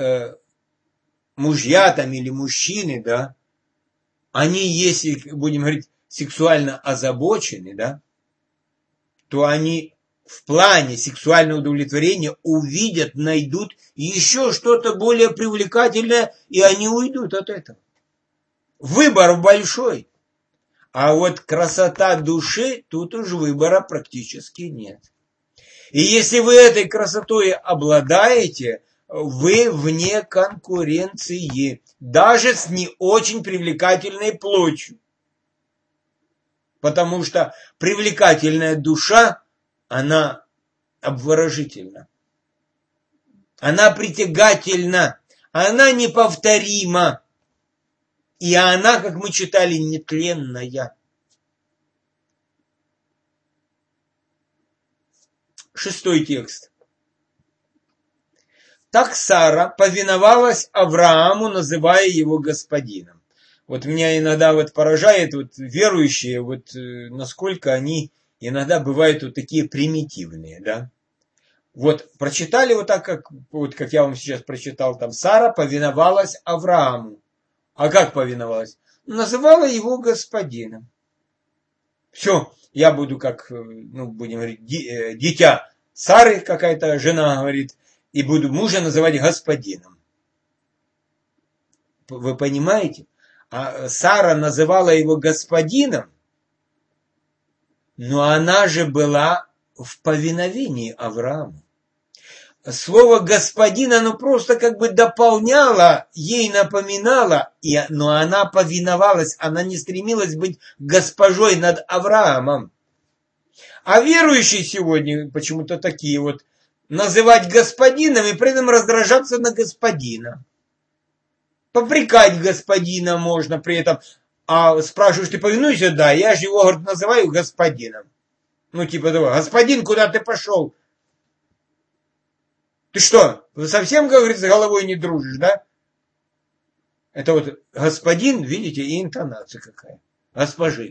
мужья там или мужчины, да, они, если, будем говорить, сексуально озабочены, да, то они в плане сексуального удовлетворения увидят, найдут еще что-то более привлекательное, и они уйдут от этого. Выбор большой. А вот красота души, тут уж выбора практически нет. И если вы этой красотой обладаете, вы вне конкуренции, даже с не очень привлекательной плотью. Потому что привлекательная душа, она обворожительна. Она притягательна. Она неповторима. И она, как мы читали, нетленная. 6 текст. Так Сара повиновалась Аврааму, называя его господином. Вот меня иногда вот поражает вот верующие, вот насколько они иногда бывают вот такие примитивные, да. Вот прочитали вот так, как я вам сейчас прочитал, там Сара повиновалась Аврааму. А как повиновалась? Называла его господином. Все, я буду как, ну, будем говорить, дитя Сары, какая-то жена говорит, и буду мужа называть господином. Вы понимаете? А Сара называла его господином, но она же была в повиновении Аврааму. Слово «господин» оно просто как бы дополняло, ей напоминало, но она повиновалась, она не стремилась быть госпожой над Авраамом. А верующие сегодня почему-то такие вот, называть господином и при этом раздражаться на господина. Попрекать господина можно при этом. А спрашиваешь, ты повинуешься? Да, я же его, говорит, называю господином. Ну, типа того, господин, куда ты пошел? Ты что, совсем, как говорится, головой не дружишь, да? Это вот господин, видите, и интонация какая. Госпожи.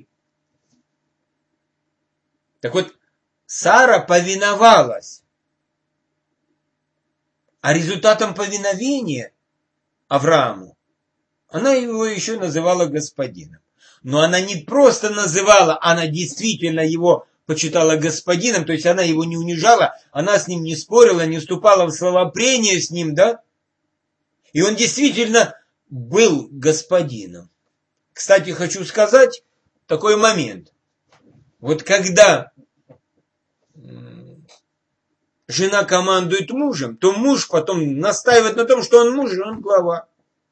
Так вот, Сара повиновалась. А результатом повиновения Аврааму она его еще называла господином. Но она не просто называла, она действительно его почитала господином, то есть она его не унижала, она с ним не спорила, не вступала в словопрение с ним, да? И он действительно был господином. Кстати, хочу сказать такой момент. Вот когда жена командует мужем, то муж потом настаивает на том, что он муж, и он глава.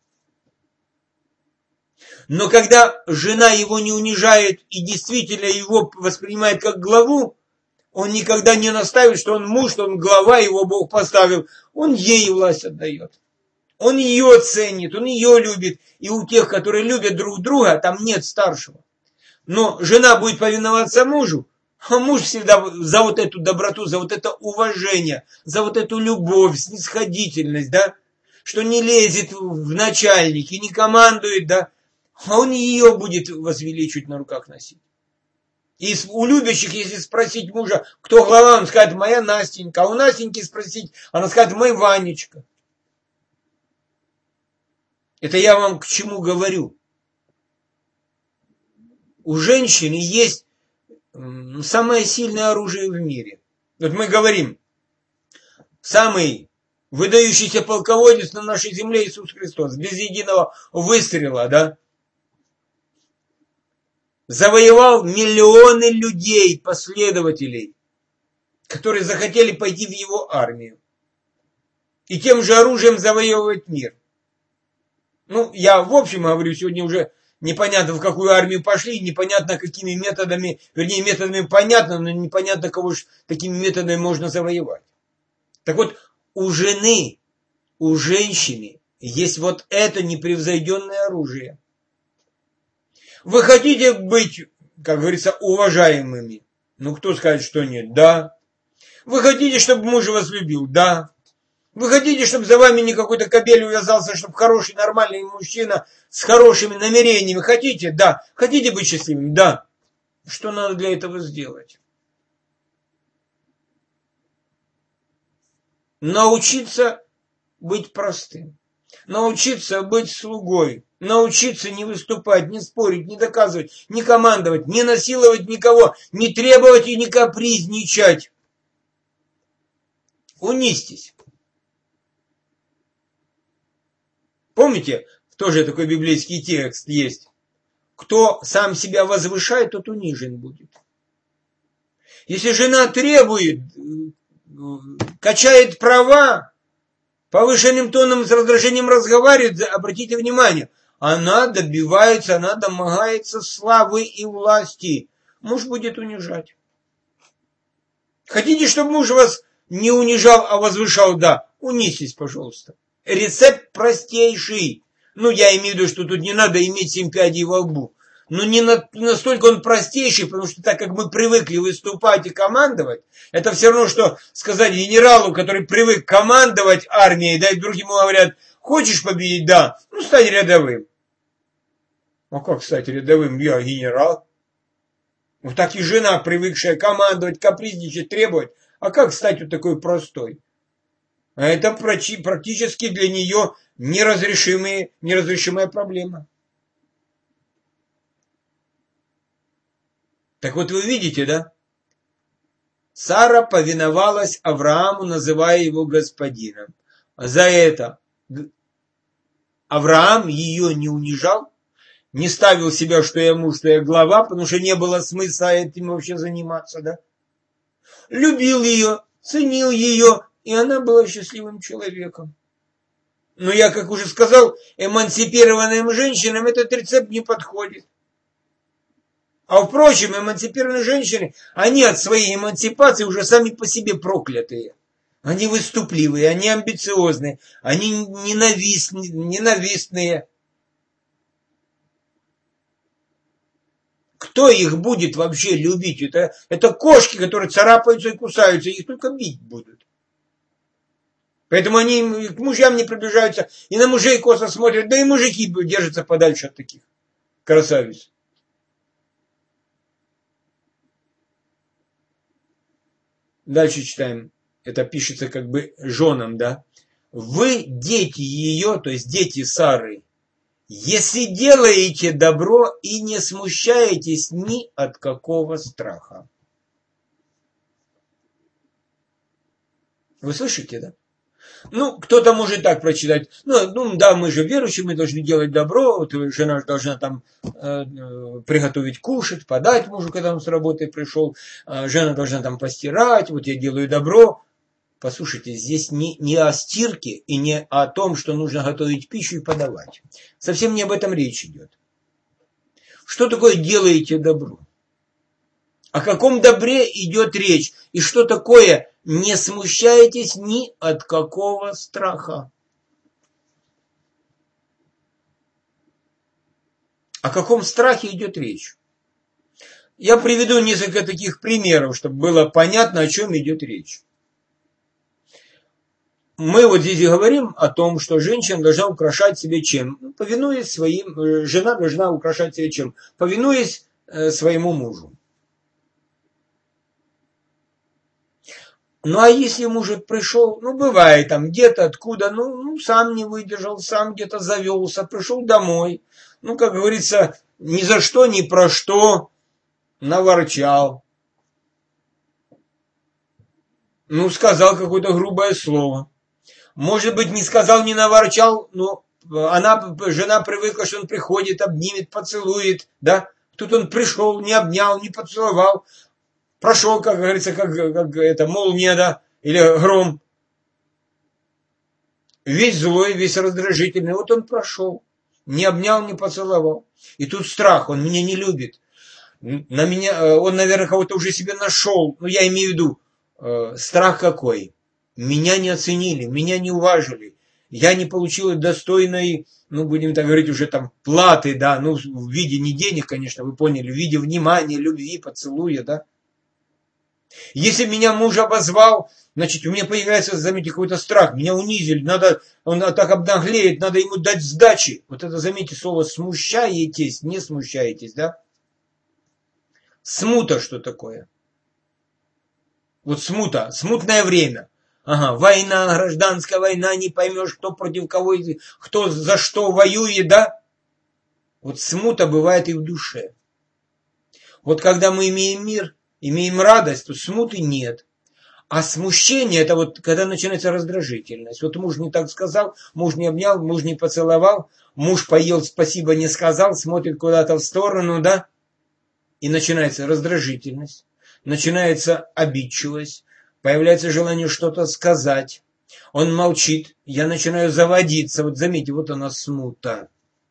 Но когда жена его не унижает и действительно его воспринимает как главу, он никогда не настаивает, что он муж, что он глава, его Бог поставил. Он ей власть отдает. Он ее ценит, он ее любит. И у тех, которые любят друг друга, там нет старшего. Но жена будет повиноваться мужу, а муж всегда за вот эту доброту, за вот это уважение, за вот эту любовь, снисходительность, да, что не лезет в начальники, не командует, да, а он ее будет возвеличивать, на руках носить. И у любящих, если спросить мужа, кто глава, он скажет, моя Настенька. А у Настеньки спросить, она скажет, мой Ванечка. Это я вам к чему говорю. У женщины есть самое сильное оружие в мире. Вот мы говорим, самый выдающийся полководец на нашей земле Иисус Христос, без единого выстрела, да, завоевал миллионы людей, последователей, которые захотели пойти в его армию. И тем же оружием завоевывать мир. Ну, я в общем говорю, сегодня уже непонятно, в какую армию пошли, непонятно какими методами, вернее, методами понятно, но непонятно, кого же такими методами можно завоевать. Так вот, у жены, у женщины есть вот это непревзойденное оружие. Вы хотите быть, как говорится, уважаемыми? Ну, кто скажет, что нет? Да. Вы хотите, чтобы муж вас любил? Да. Вы хотите, чтобы за вами не какой-то кобель увязался, чтобы хороший, нормальный мужчина с хорошими намерениями? Хотите? Да. Хотите быть счастливым? Да. Что надо для этого сделать? Научиться быть простым. Научиться быть слугой. Научиться не выступать, не спорить, не доказывать, не командовать, не насиловать никого, не требовать и не капризничать. Унистись. Помните, тоже такой библейский текст есть. Кто сам себя возвышает, тот унижен будет. Если жена требует, качает права, повышенным тоном с раздражением разговаривает, обратите внимание, она добивается, она домогается славы и власти. Муж будет унижать. Хотите, чтобы муж вас не унижал, а возвышал? Да. Унизьтесь, пожалуйста. Рецепт простейший. Ну, я имею в виду, что тут не надо иметь 7 пядей во лбу. Но не настолько он простейший, потому что так как мы привыкли выступать и командовать, это все равно, что сказать генералу, который привык командовать армией, да, и вдруг ему говорят, хочешь победить? Да. Ну, стань рядовым. А как стать рядовым? Я генерал. Вот так и жена, привыкшая командовать, капризничать, требовать. А как стать вот такой простой? А это практически для нее неразрешимая проблема. Так вот вы видите, да? Сара повиновалась Аврааму, называя его господином. За это Авраам ее не унижал, не ставил себя, что я муж, что я глава, потому что не было смысла этим вообще заниматься, да? Любил ее, ценил ее, и она была счастливым человеком. Но я, как уже сказал, эмансипированным женщинам этот рецепт не подходит. А впрочем, эмансипированные женщины, они от своей эмансипации уже сами по себе проклятые. Они выступливые, они амбициозные, они ненавистные. Кто их будет вообще любить? Это кошки, которые царапаются и кусаются, их только бить будут. Поэтому они к мужьям не приближаются, и на мужей косо смотрят, да и мужики держатся подальше от таких красавиц. Дальше читаем. Это пишется как бы женам, да. Вы, дети ее, то есть дети Сары, если делаете добро и не смущаетесь ни от какого страха. Вы слышите, да? Ну, кто-то может так прочитать. Ну да, мы же верующие, мы должны делать добро. Вот жена должна там приготовить кушать, подать мужу, когда он с работы пришел. Жена должна там постирать. Вот я делаю добро. Послушайте, здесь не о стирке и не о том, что нужно готовить пищу и подавать. Совсем не об этом речь идет. Что такое делаете добро? О каком добре идет речь? И что такое не смущаетесь ни от какого страха? О каком страхе идет речь? Я приведу несколько таких примеров, чтобы было понятно, о чем идет речь. Мы вот здесь говорим о том, что женщина должна украшать себе чем? Повинуясь своим, жена должна украшать себе чем? Повинуясь своему мужу. Ну, а если мужик пришел, ну, бывает там где-то, откуда, ну, сам не выдержал, сам где-то завелся, пришел домой. Ну, как говорится, ни за что, ни про что наворчал. Ну, сказал какое-то грубое слово. Может быть, не сказал, не наворчал, но жена привыкла, что он приходит, обнимет, поцелует, да. Тут он пришел, не обнял, не поцеловал. Прошел, как говорится, как это молния, да, или гром. Весь злой, весь раздражительный. Вот он прошел. Не обнял, не поцеловал. И тут страх, он меня не любит. На меня, он, наверное, кого-то уже себе нашел. Ну, я имею в виду, страх какой. Меня не оценили, меня не уважили. Я не получил достойной, ну, будем так говорить, уже там платы, да, ну, в виде не денег, конечно, вы поняли, в виде внимания, любви, поцелуя, да. Если меня муж обозвал, значит, у меня появляется, заметьте, какой-то страх. Меня унизили, надо, он так обнаглеет, надо ему дать сдачи. Вот это, заметьте, слово смущаетесь, не смущаетесь, да? Смута что такое? Вот смута, смутное время. Ага, война, гражданская война, не поймешь, кто против кого, кто за что воюет, да? Вот смута бывает и в душе. Вот когда мы имеем мир, имеем радость, то смуты нет. А смущение, это вот когда начинается раздражительность. Вот муж не так сказал, муж не обнял, муж не поцеловал, муж поел, спасибо не сказал, смотрит куда-то в сторону, да? И начинается раздражительность, начинается обидчивость, появляется желание что-то сказать. Он молчит, я начинаю заводиться. Вот заметьте, вот она смута.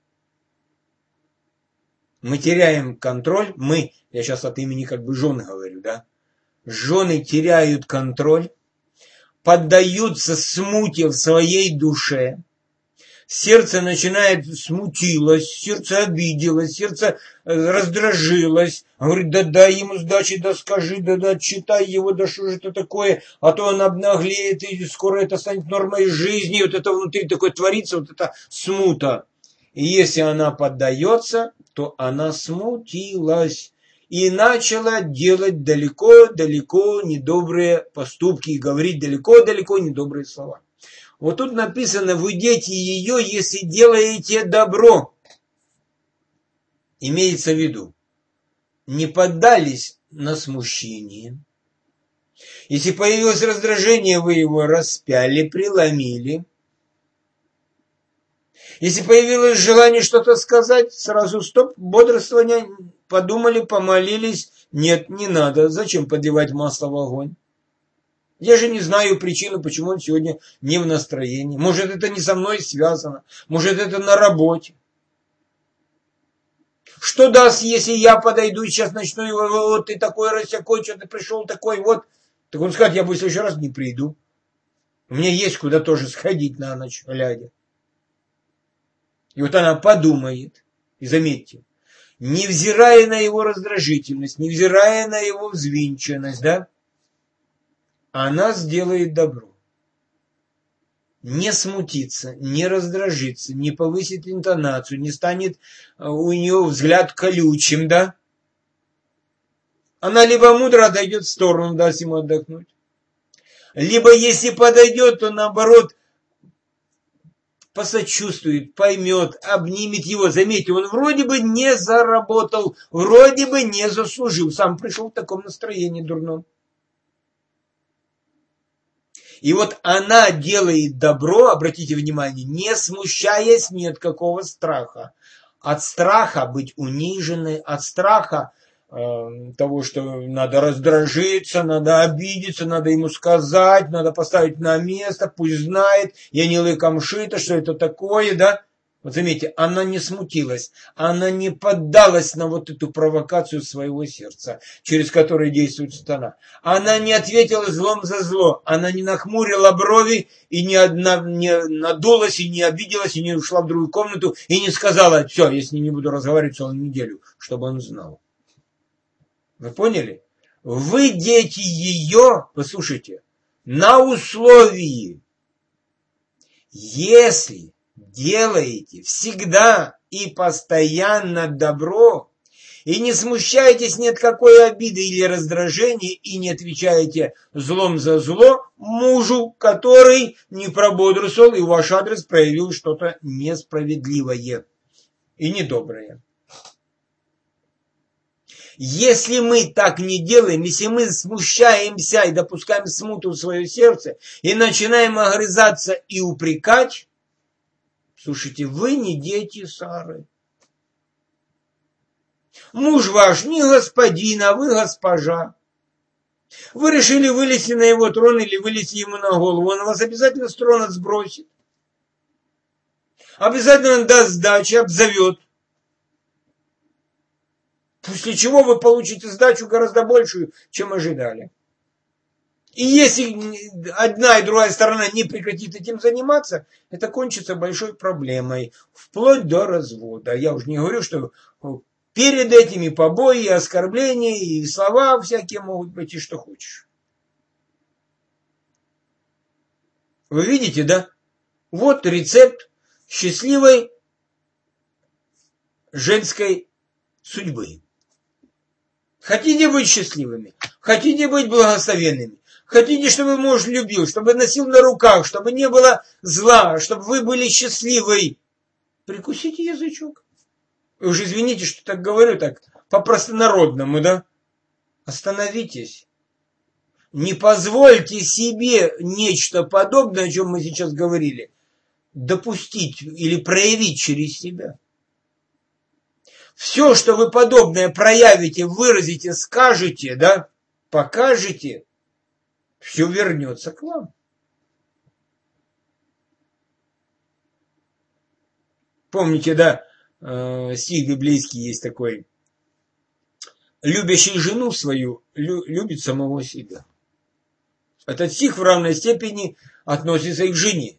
Мы теряем контроль, я сейчас от имени как бы жен говорю, да? Жены теряют контроль, поддаются смуте в своей душе, сердце начинает смутилось, сердце обиделось, сердце раздражилось, говорит, да дай ему сдачи, да скажи, да отчитай его, да что же это такое, а то он обнаглеет, и скоро это станет нормой жизни, вот это внутри такое творится, вот это смута. И если она поддается, то она смутилась и начала делать далеко-далеко недобрые поступки и говорить далеко-далеко недобрые слова. Вот тут написано, вы дети ее, если делаете добро. Имеется в виду, не поддались на смущение. Если появилось раздражение, вы его распяли, преломили. Если появилось желание что-то сказать, сразу стоп, бодрствование, подумали, помолились. Нет, не надо. Зачем подливать масло в огонь? Я же не знаю причину, почему он сегодня не в настроении. Может, это не со мной связано. Может, это на работе. Что даст, если я подойду и сейчас начну его, вот ты такой рассякой, что ты пришел такой, вот. Так он скажет, я в следующий раз не приду. У меня есть куда тоже сходить на ночь, глядя. И вот она подумает, и заметьте, невзирая на его раздражительность, невзирая на его взвинченность, да, она сделает добро. не смутится, не раздражится, не повысит интонацию, не станет у нее взгляд колючим, да? Она либо мудро отойдет в сторону, даст ему отдохнуть, либо если подойдет, то наоборот посочувствует, поймет, обнимет его. Заметьте, он вроде бы не заработал, вроде бы не заслужил, сам пришел в таком настроении дурном. И вот она делает добро, обратите внимание, не смущаясь ни от какого страха. От страха быть униженной, от страха того, что надо раздражиться, надо обидеться, надо ему сказать, надо поставить на место, пусть знает, я не лыком шита, что это такое, да? Вот заметьте, она не смутилась, она не поддалась на вот эту провокацию своего сердца, через которую действует сатана. Она не ответила злом за зло, она не нахмурила брови и не надулась, и не обиделась, и не ушла в другую комнату, и не сказала, все, я с ним не буду разговаривать целую неделю, чтобы он знал. Вы поняли? Вы дети ее, послушайте, на условии, если делаете всегда и постоянно добро, и не смущаетесь ни от какой обиды или раздражения, и не отвечаете злом за зло мужу, который не прободрствовал и в ваш адрес проявил что-то несправедливое и недоброе. Если мы так не делаем, если мы смущаемся и допускаем смуту в свое сердце, и начинаем огрызаться и упрекать, слушайте, вы не дети Сары. Муж ваш не господин, а вы госпожа. Вы решили вылезти на его трон или вылезти ему на голову, он вас обязательно с трона сбросит. Обязательно даст сдачи, обзовет. После чего вы получите сдачу гораздо большую, чем ожидали. И если одна и другая сторона не прекратит этим заниматься, это кончится большой проблемой, вплоть до развода. Я уже не говорю, что перед этими побои, оскорбления и слова всякие могут быть, и что хочешь. Вы видите, да? Вот рецепт счастливой женской судьбы. Хотите быть счастливыми? Хотите быть благословенными? Хотите, чтобы муж любил, чтобы носил на руках, чтобы не было зла, чтобы вы были счастливы? Прикусите язычок. Вы уж извините, что так говорю, так по-простонародному, да? Остановитесь. Не позвольте себе нечто подобное, о чем мы сейчас говорили, допустить или проявить через себя. Все, что вы подобное проявите, выразите, скажете, да, покажете, все вернется к вам. Помните, да, стих библейский есть такой: любящий жену свою любит самого себя. Этот стих в равной степени относится и к жене.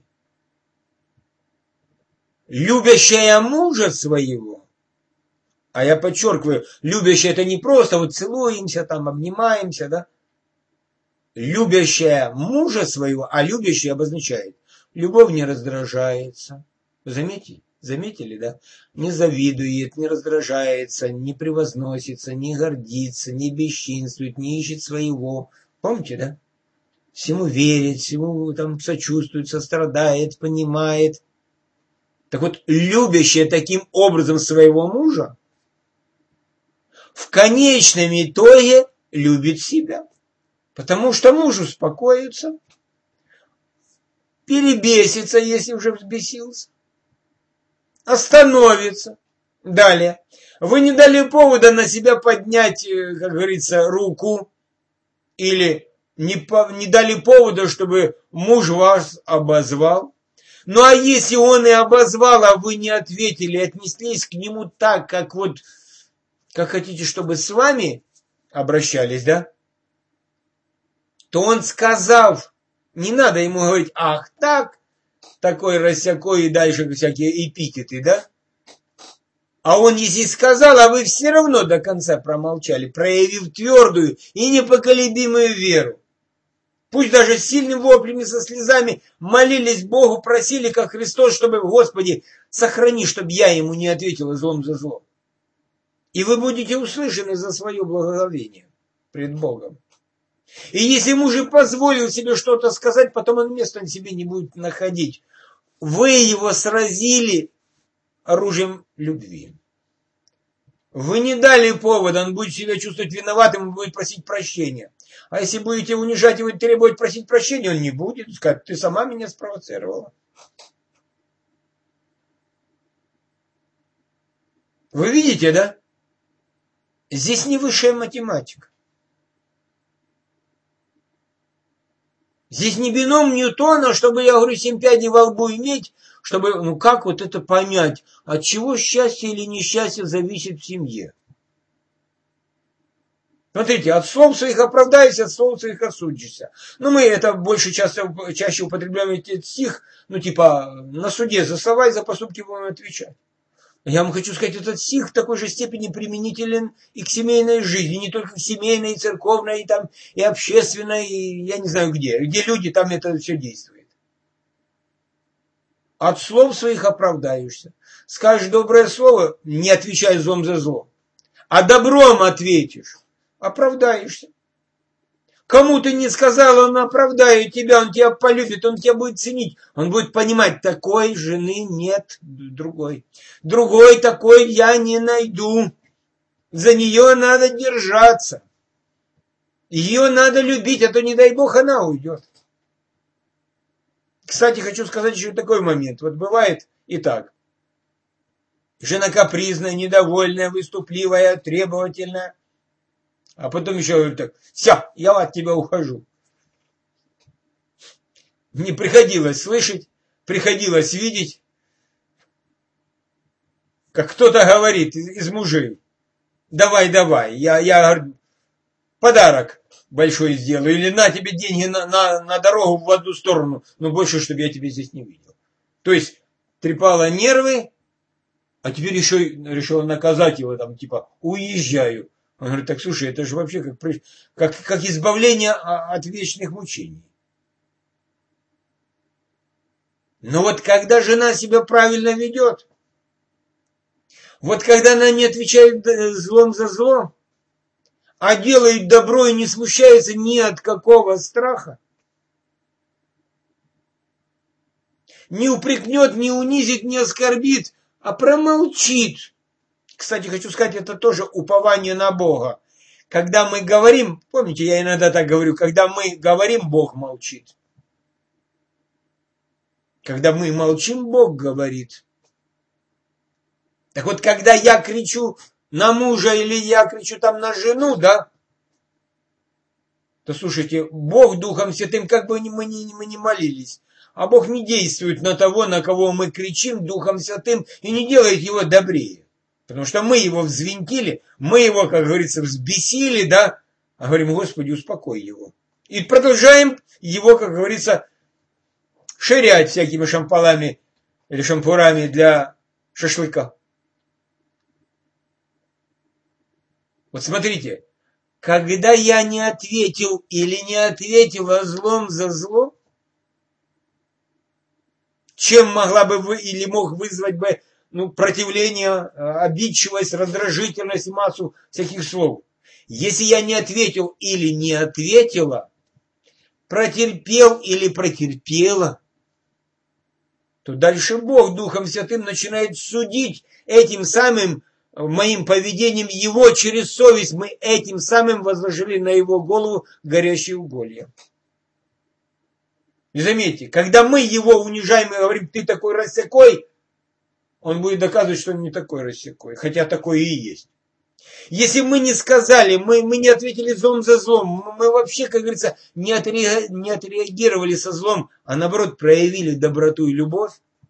Любящая мужа своего, а я подчеркиваю, любящая это не просто вот целуемся, там обнимаемся, да? Любящая мужа своего, а любящая обозначает, любовь не раздражается. Вы заметили, да? Не завидует, не раздражается, не превозносится, не гордится, не бесчинствует, не ищет своего. Помните, да? Всему верит, всему там сочувствует, сострадает, понимает. Так вот, любящая таким образом своего мужа, в конечном итоге любит себя. Потому что муж успокоится, перебесится, если уже взбесился, остановится. Далее. Вы не дали повода на себя поднять, как говорится, руку, или не дали повода, чтобы муж вас обозвал. Ну а если он и обозвал, а вы не ответили, отнеслись к нему так, как хотите, чтобы с вами обращались, да? То он, сказав, не надо ему говорить, ах так, такой рассякой и дальше всякие эпитеты, да? А он, если сказал, а вы все равно до конца промолчали, проявив твердую и непоколебимую веру. Пусть даже с сильным воплями, со слезами молились Богу, просили, как Христос, чтобы, Господи, сохрани, чтобы я ему не ответил злом за зло. И вы будете услышаны за свое благословение пред Богом. И если муж и позволил себе что-то сказать, потом он места себе не будет находить. Вы его сразили оружием любви. Вы не дали повода, он будет себя чувствовать виноватым, он будет просить прощения. А если будете унижать его и требовать просить прощения, он не будет сказать, ты сама меня спровоцировала. Вы видите, да? Здесь не высшая математика. Здесь не бином Ньютона, чтобы, я говорю, 7 пядей во лбу иметь, чтобы, ну как вот это понять, от чего счастье или несчастье зависит в семье. Смотрите, от слов своих оправдайся, от слов своих осудишься. Ну, мы это чаще употребляем этот стих, ну, типа, на суде за слова и за поступки будем отвечать. Я вам хочу сказать, этот стих в такой же степени применителен и к семейной жизни, не только к семейной, и церковной, и, там, и общественной, и я не знаю где люди, там это все действует. От слов своих оправдаешься. Скажешь доброе слово, не отвечай злом за зло. А добром ответишь, оправдаешься. Кому ты не сказал, он оправдает тебя, он тебя полюбит, он тебя будет ценить. Он будет понимать, такой жены нет другой. Другой такой я не найду. За нее надо держаться. Ее надо любить, а то, не дай бог, она уйдет. Кстати, хочу сказать еще такой момент. Вот бывает и так. Жена капризная, недовольная, выступливая, требовательная. А потом еще говорит так, все, я от тебя ухожу. Мне приходилось слышать, приходилось видеть, как кто-то говорит из мужей, давай, я подарок большой сделаю, или на тебе деньги на дорогу в одну сторону, но больше, чтобы я тебя здесь не видел. То есть трепала нервы, а теперь еще решила наказать его, там, типа, уезжаю. Он говорит, так слушай, это же вообще как избавление от вечных мучений. Но вот когда жена себя правильно ведет, вот когда она не отвечает злом за зло, а делает добро и не смущается ни от какого страха, не упрекнет, не унизит, не оскорбит, а промолчит. Кстати, хочу сказать, это тоже упование на Бога. Когда мы говорим, помните, я иногда так говорю, когда мы говорим, Бог молчит. Когда мы молчим, Бог говорит. Так вот, когда я кричу на мужа или я кричу там на жену, да, то слушайте, Бог Духом Святым, как бы мы ни молились, а Бог не действует на того, на кого мы кричим Духом Святым, и не делает его добрее. Потому что мы его взвинтили, мы его, как говорится, взбесили, да, а говорим, Господи, успокой его. И продолжаем его, как говорится, ширять всякими шампалами или шампурами для шашлыка. Вот смотрите, когда я не ответил или не ответила злом за зло, чем могла бы или мог вызвать бы противление, обидчивость, раздражительность и массу всяких слов. Если я не ответил или не ответила, протерпел или протерпела, то дальше Бог Духом Святым начинает судить этим самым моим поведением его через совесть. Мы этим самым возложили на его голову горящие уголья. И заметьте, когда мы его унижаем и говорим, ты такой рассякой, он будет доказывать, что он не такой рассекой, хотя такой и есть. Если мы не сказали, мы не ответили злом за злом, мы вообще, как говорится, не отреагировали со злом, а наоборот проявили доброту и любовь,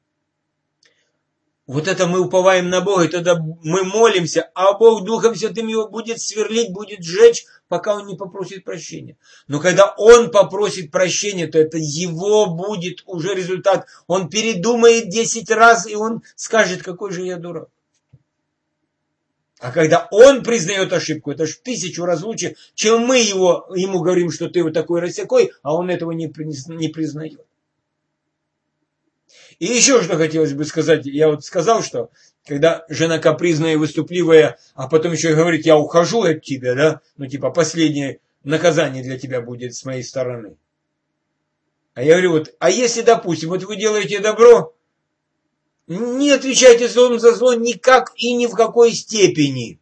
вот это мы уповаем на Бога, и тогда мы молимся, а Бог Духом Святым его будет сверлить, будет сжечь, пока он не попросит прощения. Но когда он попросит прощения, то это его будет уже результат. Он передумает 10 раз, и он скажет, какой же я дурак. А когда он признает ошибку, это ж в 1000 раз лучше, чем мы ему говорим, что ты вот такой рассякой, а он этого не признает. И еще что хотелось бы сказать. Я вот сказал, что когда жена капризная и выступливая, а потом еще и говорит, я ухожу от тебя, да, ну типа последнее наказание для тебя будет с моей стороны. А я говорю, вот, а если, допустим, вот вы делаете добро, не отвечайте злом за зло никак и ни в какой степени.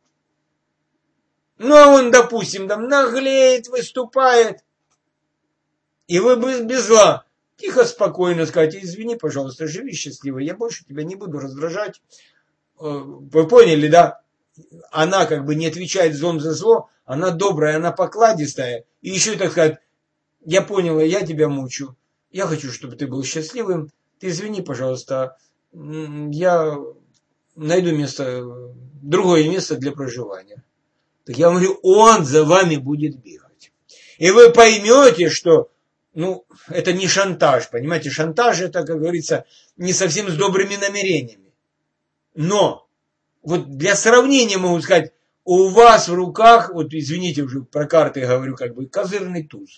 Ну, а он, допустим, там наглеет, выступает, и вы без зла тихо, спокойно сказать, извини, пожалуйста, живи счастливо, я больше тебя не буду раздражать. Вы поняли, да? Она как бы не отвечает злом за зло, она добрая, она покладистая, и еще, так сказать, я поняла, я тебя мучу, я хочу, чтобы ты был счастливым, ты извини, пожалуйста, я найду другое место для проживания. Так я говорю, он за вами будет бегать. И вы поймете, что, это не шантаж, понимаете, шантаж это, как говорится, не совсем с добрыми намерениями. Но, вот для сравнения могу сказать, у вас в руках, вот извините, уже про карты говорю, как бы, козырный туз.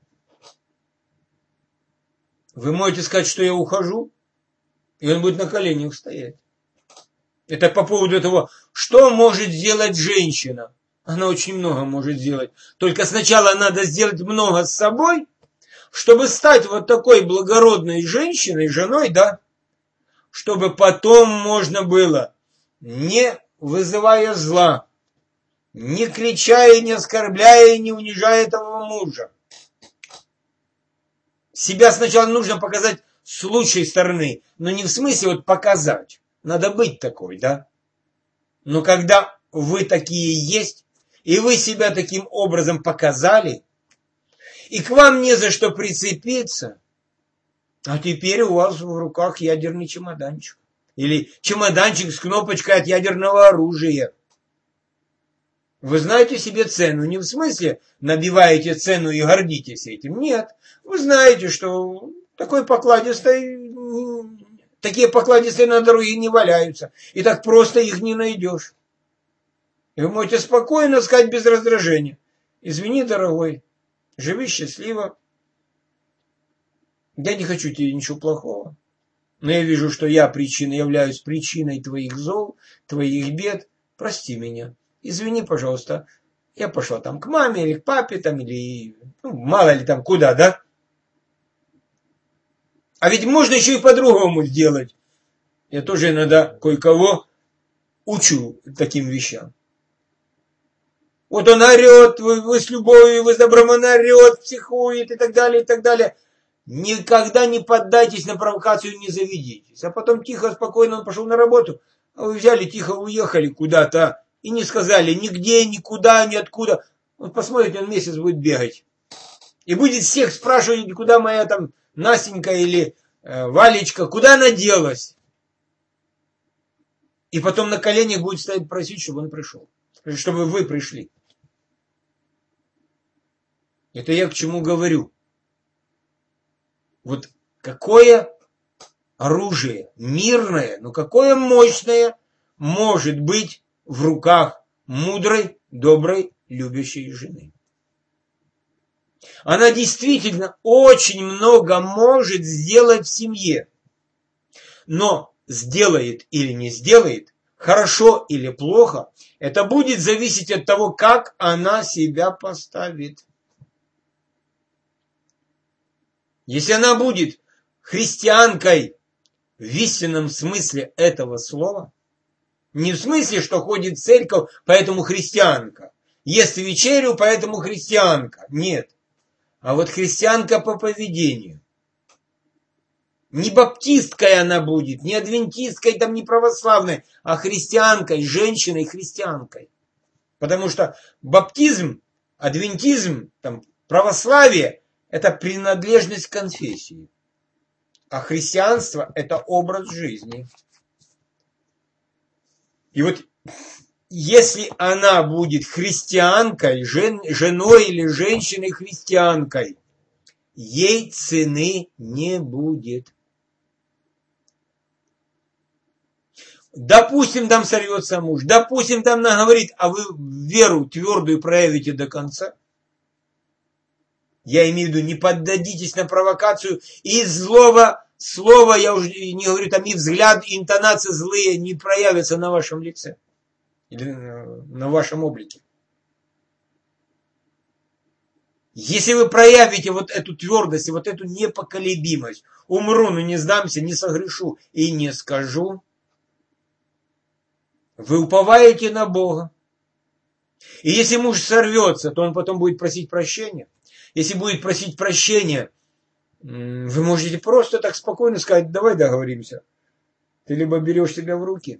Вы можете сказать, что я ухожу, и он будет на коленях стоять. Это по поводу того, что может сделать женщина. Она очень много может сделать. Только сначала надо сделать много с собой, чтобы стать вот такой благородной женщиной, женой, да, чтобы потом можно было, не вызывая зла, не крича и не оскорбляя и не унижая этого мужа. Себя сначала нужно показать с лучшей стороны, но не в смысле вот показать. Надо быть такой, да. Но когда вы такие есть, и вы себя таким образом показали, и к вам не за что прицепиться, а теперь у вас в руках ядерный чемоданчик. Или чемоданчик с кнопочкой от ядерного оружия. Вы знаете себе цену, не в смысле набиваете цену и гордитесь этим. Нет, вы знаете, что такие покладистые на дороге не валяются. И так просто их не найдешь. И вы можете спокойно сказать без раздражения. Извини, дорогой, живи счастливо. Я не хочу тебе ничего плохого. Но я вижу, что я являюсь причиной твоих зол, твоих бед. Прости меня. Извини, пожалуйста. Я пошла там к маме или к папе, там, или мало ли там куда, да? А ведь можно еще и по-другому сделать. Я тоже иногда кое-кого учу таким вещам. Вот он орет, вы с любовью, вы с добром, он орет, психует и так далее, и так далее. Никогда не поддайтесь на провокацию, не заведитесь. А потом тихо, спокойно он пошел на работу, а вы взяли, тихо уехали куда-то и не сказали нигде, никуда, ниоткуда. Вот посмотрите, он месяц будет бегать. И будет всех спрашивать, куда моя там Настенька или Валечка, куда она делась. И потом на коленях будет стоять просить, чтобы он пришел. Чтобы вы пришли. Это я к чему говорю. Вот какое оружие мирное, но какое мощное может быть в руках мудрой, доброй, любящей жены. Она действительно очень много может сделать в семье. Но сделает или не сделает, хорошо или плохо, это будет зависеть от того, как она себя поставит. Если она будет христианкой в истинном смысле этого слова, не в смысле, что ходит в церковь, поэтому христианка, ест вечерю, поэтому христианка, нет. А вот христианка по поведению. Не баптисткой она будет, не адвентисткой, там, не православной, а христианкой, женщиной-христианкой. Потому что баптизм, адвентизм, там, православие – это принадлежность к конфессии. А христианство – это образ жизни. И вот если она будет христианкой, женой или женщиной-христианкой, ей цены не будет. Допустим, там сорвется муж, допустим, там наговорит, а вы веру твердую проявите до конца. Я имею в виду, не поддадитесь на провокацию, и злого слова, я уже не говорю, там и взгляд, и интонации злые не проявятся на вашем лице или на вашем облике. Если вы проявите вот эту твердость и вот эту непоколебимость, умру, но не сдамся, не согрешу и не скажу, вы уповаете на Бога. И если муж сорвется, то он потом будет просить прощения. Если будет просить прощения, вы можете просто так спокойно сказать, давай договоримся. Ты либо берешь себя в руки.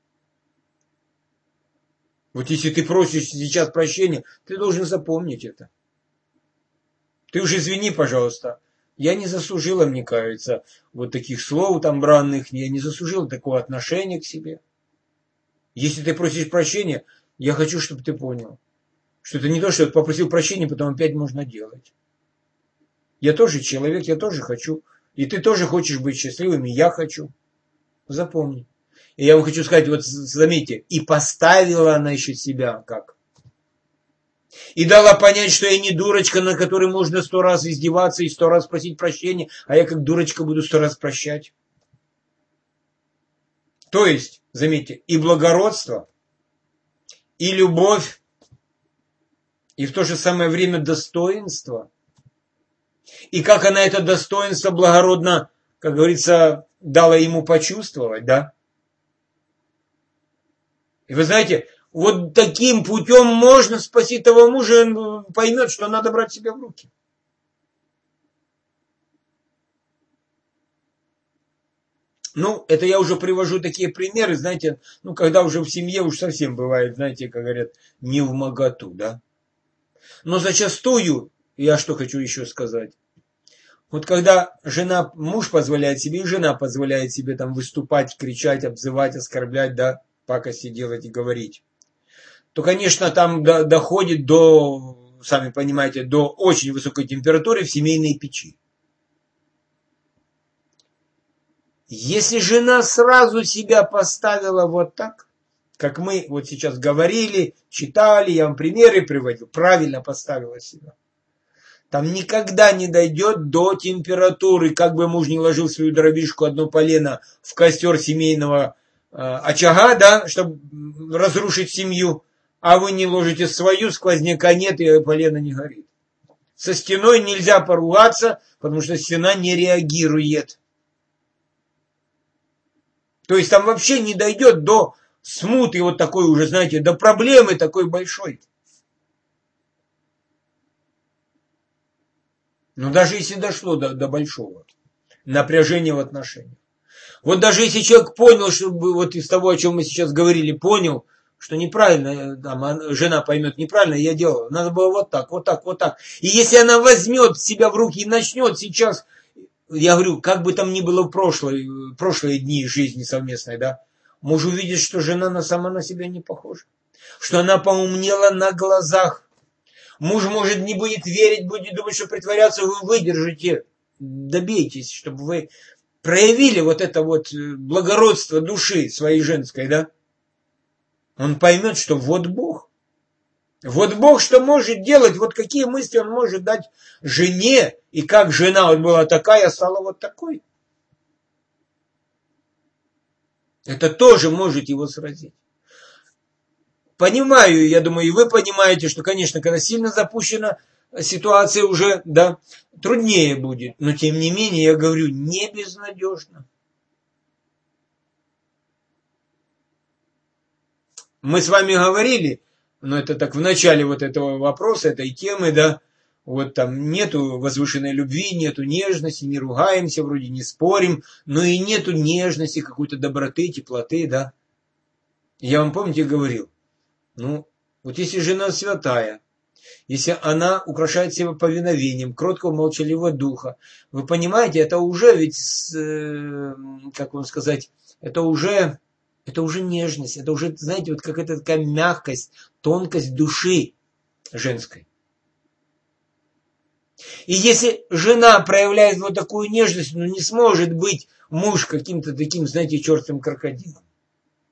Вот если ты просишь сейчас прощения, ты должен запомнить это. Ты уж извини, пожалуйста, я не заслужила, мне кажется, вот таких слов там бранных, я не заслужила такого отношения к себе. Если ты просишь прощения, я хочу, чтобы ты понял, что это не то, что ты попросил прощения, потом опять можно делать. Я тоже человек, я тоже хочу. И ты тоже хочешь быть счастливым, и я хочу. Запомни. И я вам хочу сказать, вот заметьте, и поставила она еще себя как? И дала понять, что я не дурочка, на которой можно 100 раз издеваться и 100 раз просить прощения, а я как дурочка буду 100 раз прощать. То есть, заметьте, и благородство, и любовь, и в то же самое время достоинство. И как она это достоинство благородно, как говорится, дала ему почувствовать, да? И вы знаете, вот таким путем можно спасти того мужа, и он поймет, что надо брать себя в руки. Ну, это я уже привожу такие примеры, знаете, ну, когда уже в семье уж совсем бывает, знаете, как говорят, не вмоготу, да? Но зачастую, я что хочу еще сказать, вот когда муж позволяет себе, и жена позволяет себе там выступать, кричать, обзывать, оскорблять, да, пакости делать и говорить, то, конечно, там доходит до, сами понимаете, до очень высокой температуры в семейной печи. Если жена сразу себя поставила вот так, как мы вот сейчас говорили, читали, я вам примеры приводил, правильно поставила себя, там никогда не дойдет до температуры, как бы муж не ложил свою дровишку, одно полено в костер семейного очага, да, чтобы разрушить семью, а вы не ложите свою, сквозняка нет, и полено не горит. Со стеной нельзя поругаться, потому что стена не реагирует. То есть там вообще не дойдет до смуты вот такой уже, знаете, до проблемы такой большой. Но даже если дошло до большого напряжения в отношениях. Вот даже если человек понял, что вот из того, о чем мы сейчас говорили, понял, что неправильно, там, жена поймет неправильно, я делал. Надо было вот так, вот так, вот так. И если она возьмет себя в руки и начнет сейчас, я говорю, как бы там ни было в прошлые дни жизни совместной, да, муж увидит, что жена сама на себя не похожа. Что она поумнела на глазах. Муж, может, не будет верить, будет думать, что притворяться, вы выдержите. Добейтесь, чтобы вы проявили вот это вот благородство души своей женской, да. Он поймет, что вот Бог. Вот Бог что может делать, вот какие мысли Он может дать жене, и как жена вот была такая, стала вот такой. Это тоже может его сразить. Понимаю, я думаю, и вы понимаете, что, конечно, когда сильно запущена ситуация уже, да, труднее будет. Но, тем не менее, я говорю, не безнадежно. Мы с вами говорили, но это так в начале вот этого вопроса, этой темы, да, вот там нету возвышенной любви, нету нежности, не ругаемся, вроде не спорим, но и нету нежности, какой-то доброты, теплоты, да. Я вам, помните, говорил, ну, вот если жена святая, если она украшает себя повиновением, кроткого молчаливого духа, вы понимаете, это уже ведь, как вам сказать, это уже нежность, это уже, знаете, вот какая-то такая мягкость, тонкость души женской. И если жена проявляет вот такую нежность, ну не сможет быть муж каким-то таким, знаете, чертовым крокодилом.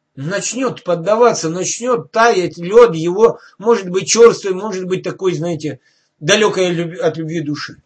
начнет поддаваться, начнет таять лед его, может быть черствый, может быть такой, знаете, далекой от любви души.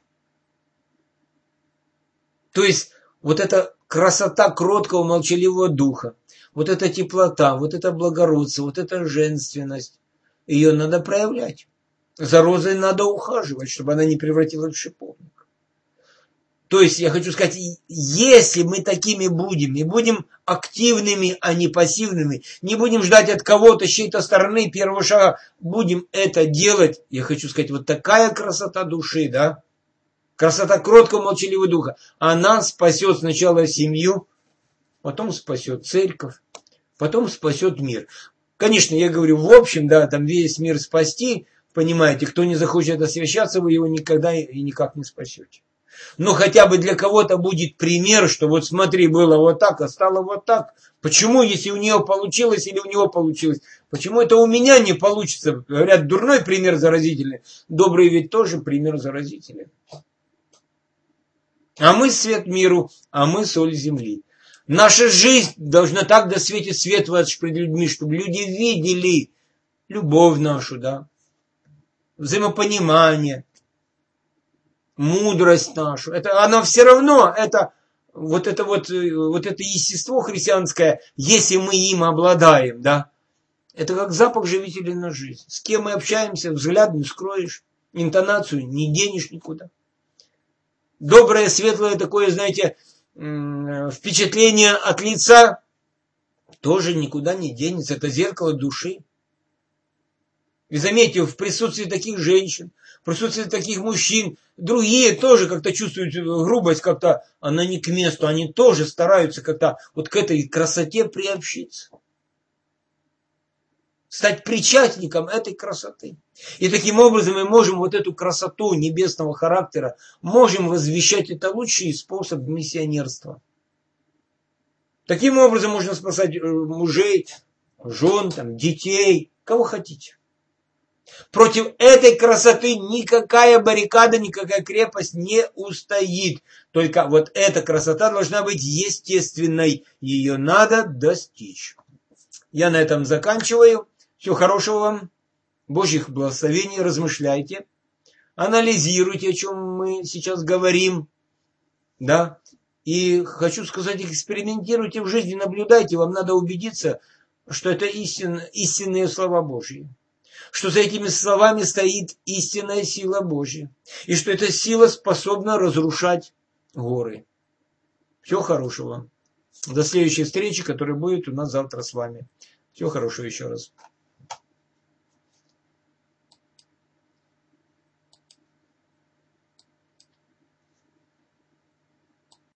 То есть вот эта красота кроткого молчаливого духа, вот эта теплота, вот это благородство, вот эта женственность, ее надо проявлять. За розой надо ухаживать, чтобы она не превратилась в шиповник. То есть я хочу сказать, если мы такими будем, и будем активными, а не пассивными, не будем ждать от кого-то, с чьей-то стороны первого шага, будем это делать, я хочу сказать, вот такая красота души, да, красота кроткого молчаливого духа, она спасет сначала семью, потом спасет церковь, потом спасет мир. Конечно, я говорю, в общем, да, там весь мир спасти, понимаете, кто не захочет освящаться, вы его никогда и никак не спасете. Но хотя бы для кого-то будет пример, что вот смотри, было вот так, а стало вот так. Почему, если у нее получилось или у него получилось? Почему это у меня не получится? Говорят, дурной пример заразительный. Добрый ведь тоже пример заразительный. А мы свет миру, а мы соль земли. Наша жизнь должна так досветить свет ваш пред людьми, чтобы люди видели любовь нашу, да, взаимопонимание, мудрость нашу. Это оно все равно, это это естество христианское, если мы им обладаем, да, это как запах живителей на жизнь. С кем мы общаемся, взгляд не скроешь, интонацию не денешь никуда. Доброе, светлое такое, знаете, впечатление от лица тоже никуда не денется. Это зеркало души. И заметьте, в присутствии таких женщин, в присутствии таких мужчин, другие тоже как-то чувствуют грубость, как-то она не к месту. Они тоже стараются как-то вот к этой красоте приобщиться. Стать причастником этой красоты. И таким образом мы можем вот эту красоту небесного характера, можем возвещать. Это лучший способ миссионерства. Таким образом можно спасать мужей, жен, детей, кого хотите. Против этой красоты никакая баррикада, никакая крепость не устоит. Только вот эта красота должна быть естественной. Ее надо достичь. Я на этом заканчиваю. Всего хорошего вам. Божьих благословений. Размышляйте. Анализируйте, о чем мы сейчас говорим. Да. И хочу сказать, экспериментируйте в жизни, наблюдайте. Вам надо убедиться, что это истинные слова Божьи. Что за этими словами стоит истинная сила Божья. И что эта сила способна разрушать горы. Всего хорошего. До следующей встречи, которая будет у нас завтра с вами. Всего хорошего еще раз.